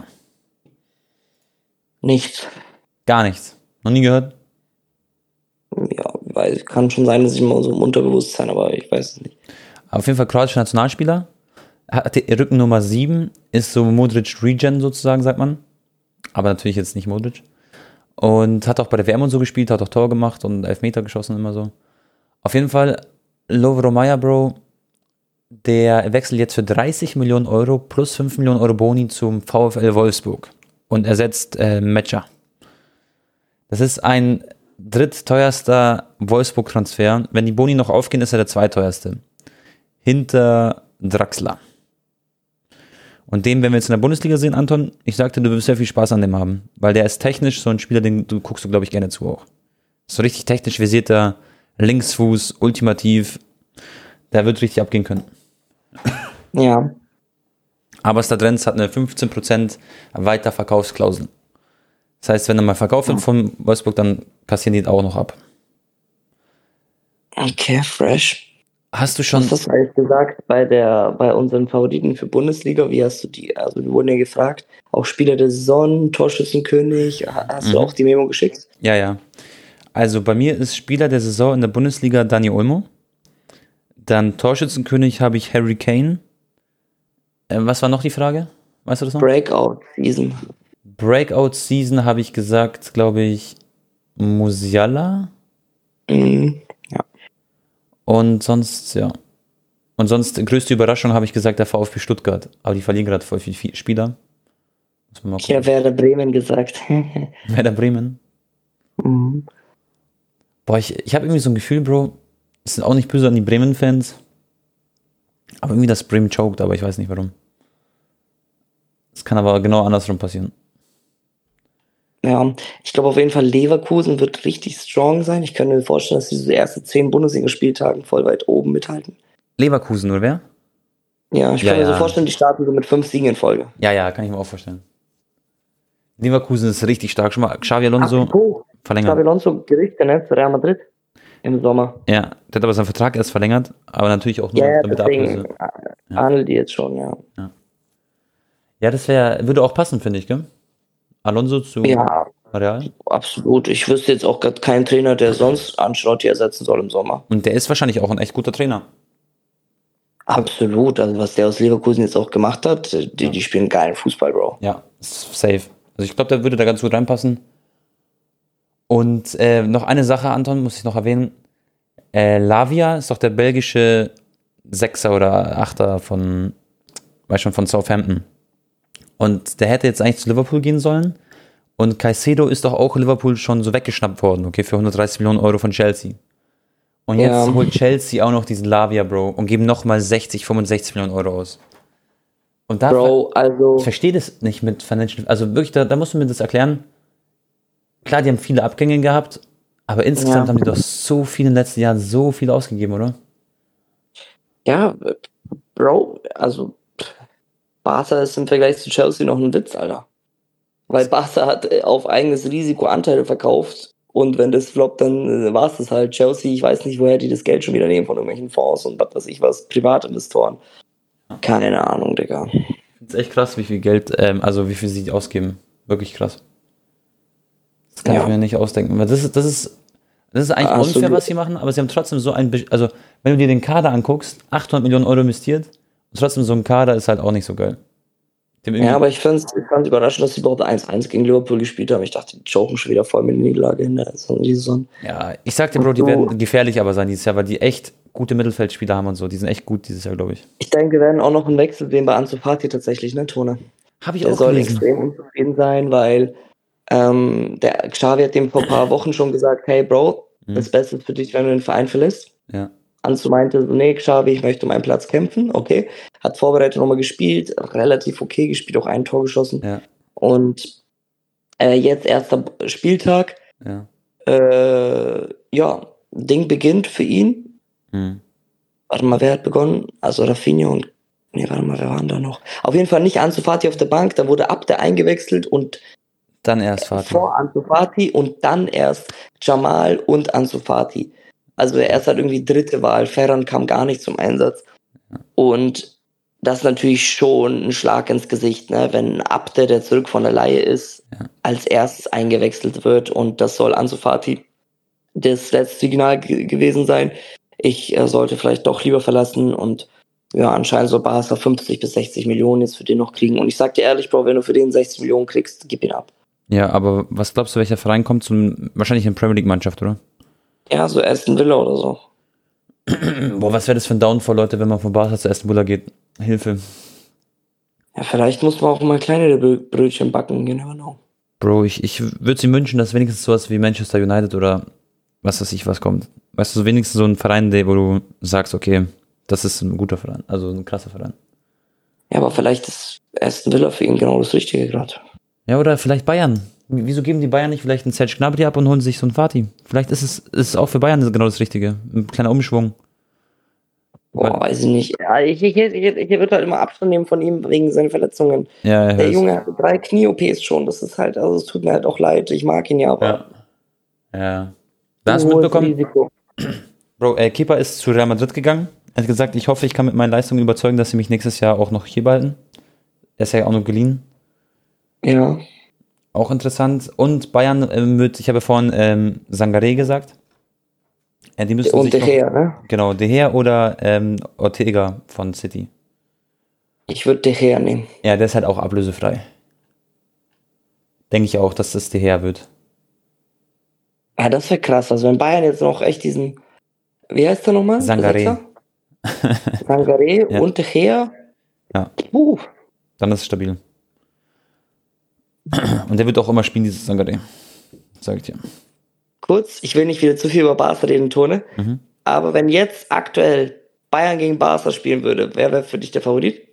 Nichts. Gar nichts. Noch nie gehört? Ja, weil kann schon sein, dass ich mal so im Unterbewusstsein, aber ich weiß es nicht. Auf jeden Fall kroatischer Nationalspieler. Hat die Rückennummer sieben, ist so Modric Regen sozusagen, sagt man. Aber natürlich jetzt nicht Modric. Und hat auch bei der W M und so gespielt, hat auch Tor gemacht und Elfmeter geschossen, immer so. Auf jeden Fall, Lovro Majer, Bro, der wechselt jetzt für dreißig Millionen Euro plus fünf Millionen Euro Boni zum VfL Wolfsburg und ersetzt äh, Metscher. Das ist ein drittteuerster Wolfsburg-Transfer. Wenn die Boni noch aufgehen, ist er der zweiteuerste. Hinter Draxler. Und den werden wir jetzt in der Bundesliga sehen, Anton. Ich sagte, du wirst sehr viel Spaß an dem haben, weil der ist technisch so ein Spieler, den du guckst du, glaube ich, gerne zu auch. So richtig technisch versierter Linksfuß, ultimativ. Der wird richtig abgehen können. Ja. Aber Stadrenz hat eine fünfzehn Prozent Weiterverkaufsklausel. Das heißt, wenn er mal verkauft wird von Wolfsburg, dann kassieren die auch noch ab. Okay, fresh. Hast du schon... Was hast du eigentlich gesagt bei der, bei unseren Favoriten für Bundesliga? Wie hast du die, also wir wurden ja gefragt, auch Spieler der Saison, Torschützenkönig, hast mhm. du auch die Memo geschickt? Ja, ja. Also bei mir ist Spieler der Saison in der Bundesliga Dani Olmo. Dann Torschützenkönig habe ich Harry Kane. Äh, was war noch die Frage? Weißt du das noch? Breakout Season. Breakout Season habe ich gesagt, glaube ich, Musiala. Mhm. Ja. Und sonst, ja. Und sonst, größte Überraschung habe ich gesagt, der VfB Stuttgart. Aber die verlieren gerade voll viele Spieler. Muss man mal gucken. Ja, Werder Bremen gesagt. Werder Bremen? Mhm. Boah, ich, ich habe irgendwie so ein Gefühl, Bro, es sind auch nicht böse an die Bremen-Fans, aber irgendwie das Bremen choked, aber ich weiß nicht warum. Es kann aber genau andersrum passieren. Ja, ich glaube auf jeden Fall, Leverkusen wird richtig strong sein. Ich kann mir vorstellen, dass sie diese ersten zehn Bundesliga-Spieltagen voll weit oben mithalten. Leverkusen, oder wer? Ja, ich ja, kann mir ja. so vorstellen, die starten so mit fünf Siegen in Folge. Ja, ja, kann ich mir auch vorstellen. Leverkusen ist richtig stark. Schon mal Xavi Alonso oh, verlängert. Xavi Alonso Gerüchte, ne, zu Real Madrid im Sommer. Ja, der hat aber seinen Vertrag erst verlängert, aber natürlich auch nur ja, damit deswegen Ablöse. Ja, handelt die jetzt schon, ja. ja. Ja, das wäre, würde auch passen, finde ich, gell? Alonso zu Ja, Real. absolut. Ich wüsste jetzt auch gerade keinen Trainer, der sonst Ancelotti ersetzen soll im Sommer. Und der ist wahrscheinlich auch ein echt guter Trainer. Absolut. Also was der aus Leverkusen jetzt auch gemacht hat, die, Ja. die spielen geilen Fußball, Bro. Ja, safe. Also ich glaube, der würde da ganz gut reinpassen. Und äh, noch eine Sache, Anton, muss ich noch erwähnen. Äh, Lavia ist doch der belgische Sechser oder Achter von, weiß schon, von Southampton. Und der hätte jetzt eigentlich zu Liverpool gehen sollen. Und Caicedo ist doch auch Liverpool schon so weggeschnappt worden, okay, für hundertdreißig Millionen Euro von Chelsea. Und jetzt Ja. holt Chelsea auch noch diesen Lavia, Bro, und geben nochmal sechzig, fünfundsechzig Millionen Euro aus. Und da Bro, also ich verstehe das nicht mit Financial, also wirklich, da, da musst du mir das erklären. Klar, die haben viele Abgänge gehabt, aber insgesamt Ja. haben die doch so viel in den letzten Jahren so viel ausgegeben, oder? ja, Bro, also Barca ist im Vergleich zu Chelsea noch ein Witz, Alter. Weil Barca hat äh, auf eigenes Risiko Anteile verkauft und wenn das floppt, dann äh, war es das halt. Chelsea, ich weiß nicht, woher die das Geld schon wieder nehmen von irgendwelchen Fonds und was weiß ich was, Privatinvestoren. Keine Ahnung, Digga. Ich finde es echt krass, wie viel Geld, ähm, also wie viel sie ausgeben. Wirklich krass. Das kann Ja. ich mir nicht ausdenken. Weil das ist, das ist, das ist eigentlich Absolut. unfair, was sie machen, aber sie haben trotzdem so ein, Be- also wenn du dir den Kader anguckst, achthundert Millionen Euro investiert, und trotzdem so ein Kader ist halt auch nicht so geil. Dem irgendwie- Ja, aber ich fand es überraschend, dass sie überhaupt eins eins gegen Liverpool gespielt haben. Ich dachte, die joken schon wieder voll mit der Niederlage in der Saison. Ja, ich sag dir, Bro, die So. werden gefährlich aber sein dieses Jahr, weil die echt gute Mittelfeldspieler haben und so. Die sind echt gut dieses Jahr, glaube ich. Ich denke, wir werden auch noch einen Wechsel sehen bei Ansu Fati tatsächlich, ne, Tone? Habe ich Der auch soll gelesen. extrem unzufrieden sein, weil ähm, der Xavi hat dem vor ein paar Wochen schon gesagt, hey Bro, Mhm. das Beste für dich, wenn du den Verein verlässt. Ja. Ansu meinte, so, nee, Xavi, ich möchte um einen Platz kämpfen, okay. Hat vorbereitet nochmal gespielt, relativ okay gespielt, auch ein Tor geschossen. Ja. Und äh, jetzt erster Spieltag, Ja. äh, ja, Ding beginnt für ihn. Mhm. Warte mal, wer hat begonnen? Also Rafinha und, nee, warte mal, wer waren da noch? Auf jeden Fall nicht Ansu Fati auf der Bank, da wurde Abde eingewechselt und Dann erst Fati. vor Ansu Fati und dann erst Jamal und Ansu Fati. Also er ist halt irgendwie dritte Wahl. Ferran kam gar nicht zum Einsatz. Und das ist natürlich schon ein Schlag ins Gesicht, ne? Wenn Abde, der zurück von der Leihe ist, Ja. als erstes eingewechselt wird und das soll Ansu Fati das letzte Signal ge- gewesen sein. Ich äh, sollte vielleicht doch lieber verlassen und ja, anscheinend soll Barca fünfzig bis sechzig Millionen jetzt für den noch kriegen. Und ich sag dir ehrlich, Bro, wenn du für den sechzig Millionen kriegst, gib ihn ab. Ja, aber was glaubst du, welcher Verein kommt zum, wahrscheinlich eine Premier League Mannschaft, oder? Ja, so Aston Villa oder so. Boah, was wäre das für ein Downfall, Leute, wenn man von Barca zu Aston Villa geht? Hilfe. Ja, vielleicht muss man auch mal kleinere Brö- Brötchen backen, you never know. Bro, ich, ich würde sie wünschen, dass wenigstens sowas wie Manchester United oder was weiß ich was kommt. Weißt du, so wenigstens so ein Verein, der, wo du sagst, okay, das ist ein guter Verein, also ein krasser Verein. Ja, aber vielleicht ist Aston Villa für ihn genau das Richtige gerade. Ja, oder vielleicht Bayern. Wieso geben die Bayern nicht vielleicht einen Serge Gnabry ab und holen sich so einen Fati? Vielleicht ist es, ist es auch für Bayern genau das Richtige. Ein kleiner Umschwung. Boah, weiß ich nicht. Ja, ich, ich, ich, ich würde halt immer Abstand nehmen von ihm wegen seinen Verletzungen. Ja, ja, Der das- Junge hat drei Knie-O Ps schon. Das ist halt, also es tut mir halt auch leid. Ich mag ihn ja, aber Ja. Ja. Da hast du hohes mitbekommen, Risiko. Bro, äh, Kepa ist zu Real Madrid gegangen. Er hat gesagt, ich hoffe, ich kann mit meinen Leistungen überzeugen, dass sie mich nächstes Jahr auch noch hier behalten. Er ist ja auch noch geliehen. Ja. Auch interessant. Und Bayern ähm, mit, ich habe vorhin ähm, Sangaré gesagt. Äh, die müssen Und sich De noch, Gea, ne? Genau, De Gea oder ähm, Ortega von City. Ich würde De Gea nehmen. Ja, der ist halt auch ablösefrei. Denke ich auch, dass das De Gea wird. Ja, das wäre krass. Also wenn Bayern jetzt noch echt diesen, wie heißt der nochmal? Sangaré. Sangaré Ja. und De Gea. Ja. Uh, Dann ist es stabil. Und der wird auch immer spielen, dieses Sangaré. Sag ich dir. kurz, ich will nicht wieder zu viel über Barca reden, Tone. Mhm. Aber wenn jetzt aktuell Bayern gegen Barca spielen würde, wer wäre für dich der Favorit?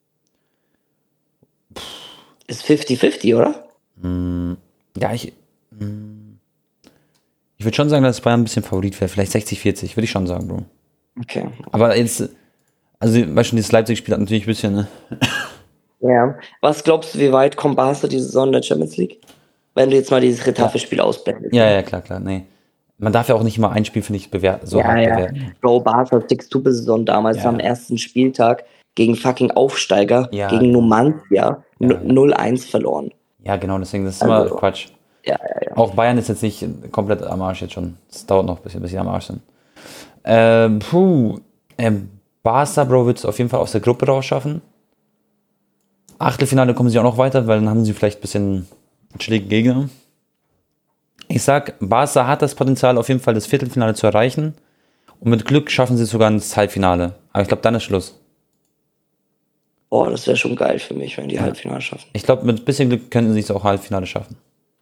Ist fünfzig fünfzig, oder? Mm, Ja, ich. mm, Ich würde schon sagen, dass Bayern ein bisschen Favorit wäre. Vielleicht sechzig vierzig, würde ich schon sagen, Bro. Okay. Aber jetzt. Also, weißt du, dieses Leipzig-Spiel hat natürlich ein bisschen. Ne? Ja. Was glaubst du, wie weit kommt Barca diese Saison in der Champions League? Wenn du jetzt mal dieses Retafe-Spiel ausblendest. Ja, ja, klar, klar. Nee. Man darf ja auch nicht immer ein Spiel, finde ich, bewerten. So ja, hart ja. bewerten. Bro, Barca Six-Tube-Saison damals Ja. am ersten Spieltag gegen fucking Aufsteiger, Ja. gegen Numancia. ja, null eins verloren. Ja, genau, deswegen, das ist immer also, Quatsch. Ja, ja, ja. Auch Bayern ist jetzt nicht komplett am Arsch jetzt schon. Es dauert noch ein bisschen, bis sie am Arsch sind. Ähm, puh. Ähm, Barca, Bro, wird es auf jeden Fall aus der Gruppe rausschaffen. Achtelfinale kommen sie auch noch weiter, weil dann haben sie vielleicht ein bisschen schläge Gegner. Ich sag, Barca hat das Potenzial, auf jeden Fall das Viertelfinale zu erreichen. Und mit Glück schaffen sie sogar ins Halbfinale. Aber ich glaube, dann ist Schluss. Boah, das wäre schon geil für mich, wenn die ja. Halbfinale schaffen. Ich glaube, mit ein bisschen Glück könnten sie es auch Halbfinale schaffen.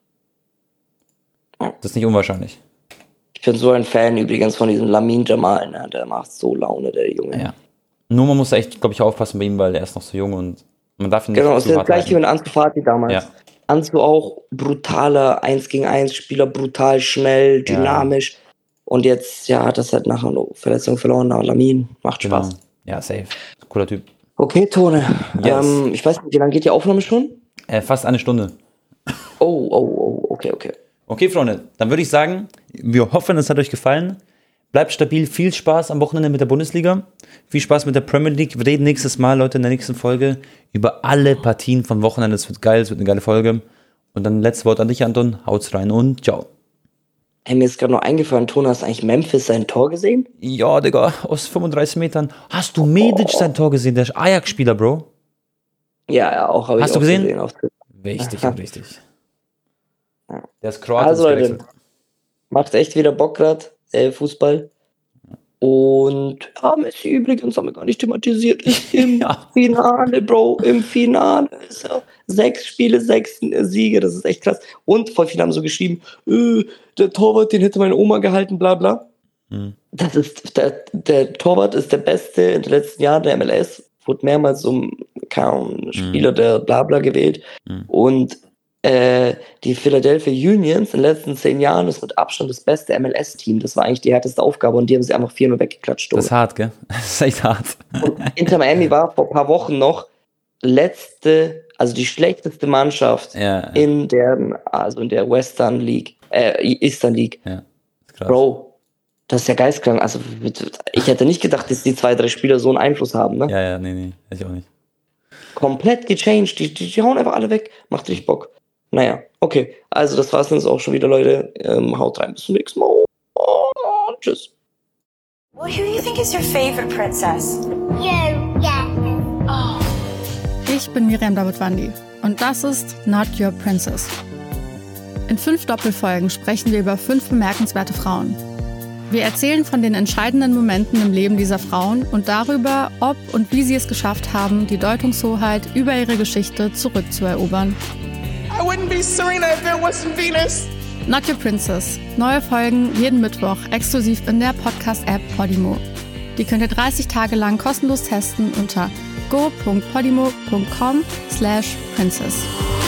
Das ist nicht unwahrscheinlich. Ich bin so ein Fan übrigens von diesem Lamine Yamal, ne? Der macht so Laune, der Junge. Ja. Nur man muss echt, glaube ich, aufpassen bei ihm, weil er ist noch so jung und man darf ihn nicht genau, zu hart Genau, das ist gleich wie mit Ansu Fati damals. Ja. Ansu auch brutaler eins gegen eins Spieler, brutal schnell, dynamisch. Ja. Und jetzt, ja, hat das halt nach einer Verletzung verloren, aber Lamine macht genau. Spaß. Ja, safe. Cooler Typ. Okay, Tone. Yes. Ähm, ich weiß nicht, wie lange geht die Aufnahme schon? Äh, fast eine Stunde. Oh, oh, oh, okay, okay. Okay, Freunde, dann würde ich sagen, wir hoffen, es hat euch gefallen. Bleibt stabil, viel Spaß am Wochenende mit der Bundesliga. Viel Spaß mit der Premier League. Wir reden nächstes Mal, Leute, in der nächsten Folge über alle Partien vom Wochenende. Es wird geil, es wird eine geile Folge. Und dann letztes Wort an dich, Anton. Haut's rein und ciao. Hey, mir ist gerade noch eingefallen, Tone, hast du eigentlich Memphis sein Tor gesehen? Ja, Digga, aus fünfunddreißig Metern. Hast du Medic oh. sein Tor gesehen? Der Ajax-Spieler, Bro. Ja, ja, auch habe ich Hast du auch gesehen? gesehen. Auf Richtig, richtig. Der ist Kroat. Also Leute, macht echt wieder Bock gerade, äh, Fußball. Und ja, Messi übrigens, haben wir gar nicht thematisiert, ist im ja. Finale, Bro, im Finale ist er. Sechs Spiele, sechs Siege, das ist echt krass. Und voll viele haben so geschrieben, äh, der Torwart, den hätte meine Oma gehalten, bla bla. Mhm. Das ist, der, der Torwart ist der Beste in den letzten Jahren der M L S, wurde mehrmals zum kaum Spieler mhm. der bla bla gewählt. Mhm. Und äh, die Philadelphia Unions in den letzten zehn Jahren ist mit Abstand das beste M L S-Team. Das war eigentlich die härteste Aufgabe und die haben sie einfach vier null weggeklatscht. Das ist hart, gell? Das ist echt hart. Und Inter Miami war vor ein paar Wochen noch letzte, also die schlechteste Mannschaft ja, ja. in der, also in der Western League, äh, Eastern League. Ja, krass. Bro, das ist ja geistkrank. Also ich hätte nicht gedacht, dass die zwei, drei Spieler so einen Einfluss haben, ne? Ja, ja, nee, nee, hätte ich auch nicht. Komplett gechanged. Die, die, die hauen einfach alle weg. Macht richtig Bock. Naja, okay. Also das war's dann auch schon wieder, Leute. Ähm, haut rein. Bis zum nächsten Mal. Oh, tschüss. Well, who do you think is your favorite princess? You, yeah. Oh. Ich bin Miriam Davidwandi und das ist Not Your Princess. In fünf Doppelfolgen sprechen wir über fünf bemerkenswerte Frauen. Wir erzählen von den entscheidenden Momenten im Leben dieser Frauen und darüber, ob und wie sie es geschafft haben, die Deutungshoheit über ihre Geschichte zurückzuerobern. I wouldn't be Serena if there wasn't Venus. Not Your Princess. Neue Folgen jeden Mittwoch exklusiv in der Podcast-App Podimo. Die könnt ihr dreißig Tage lang kostenlos testen unter go punkt podimo punkt com slash princess.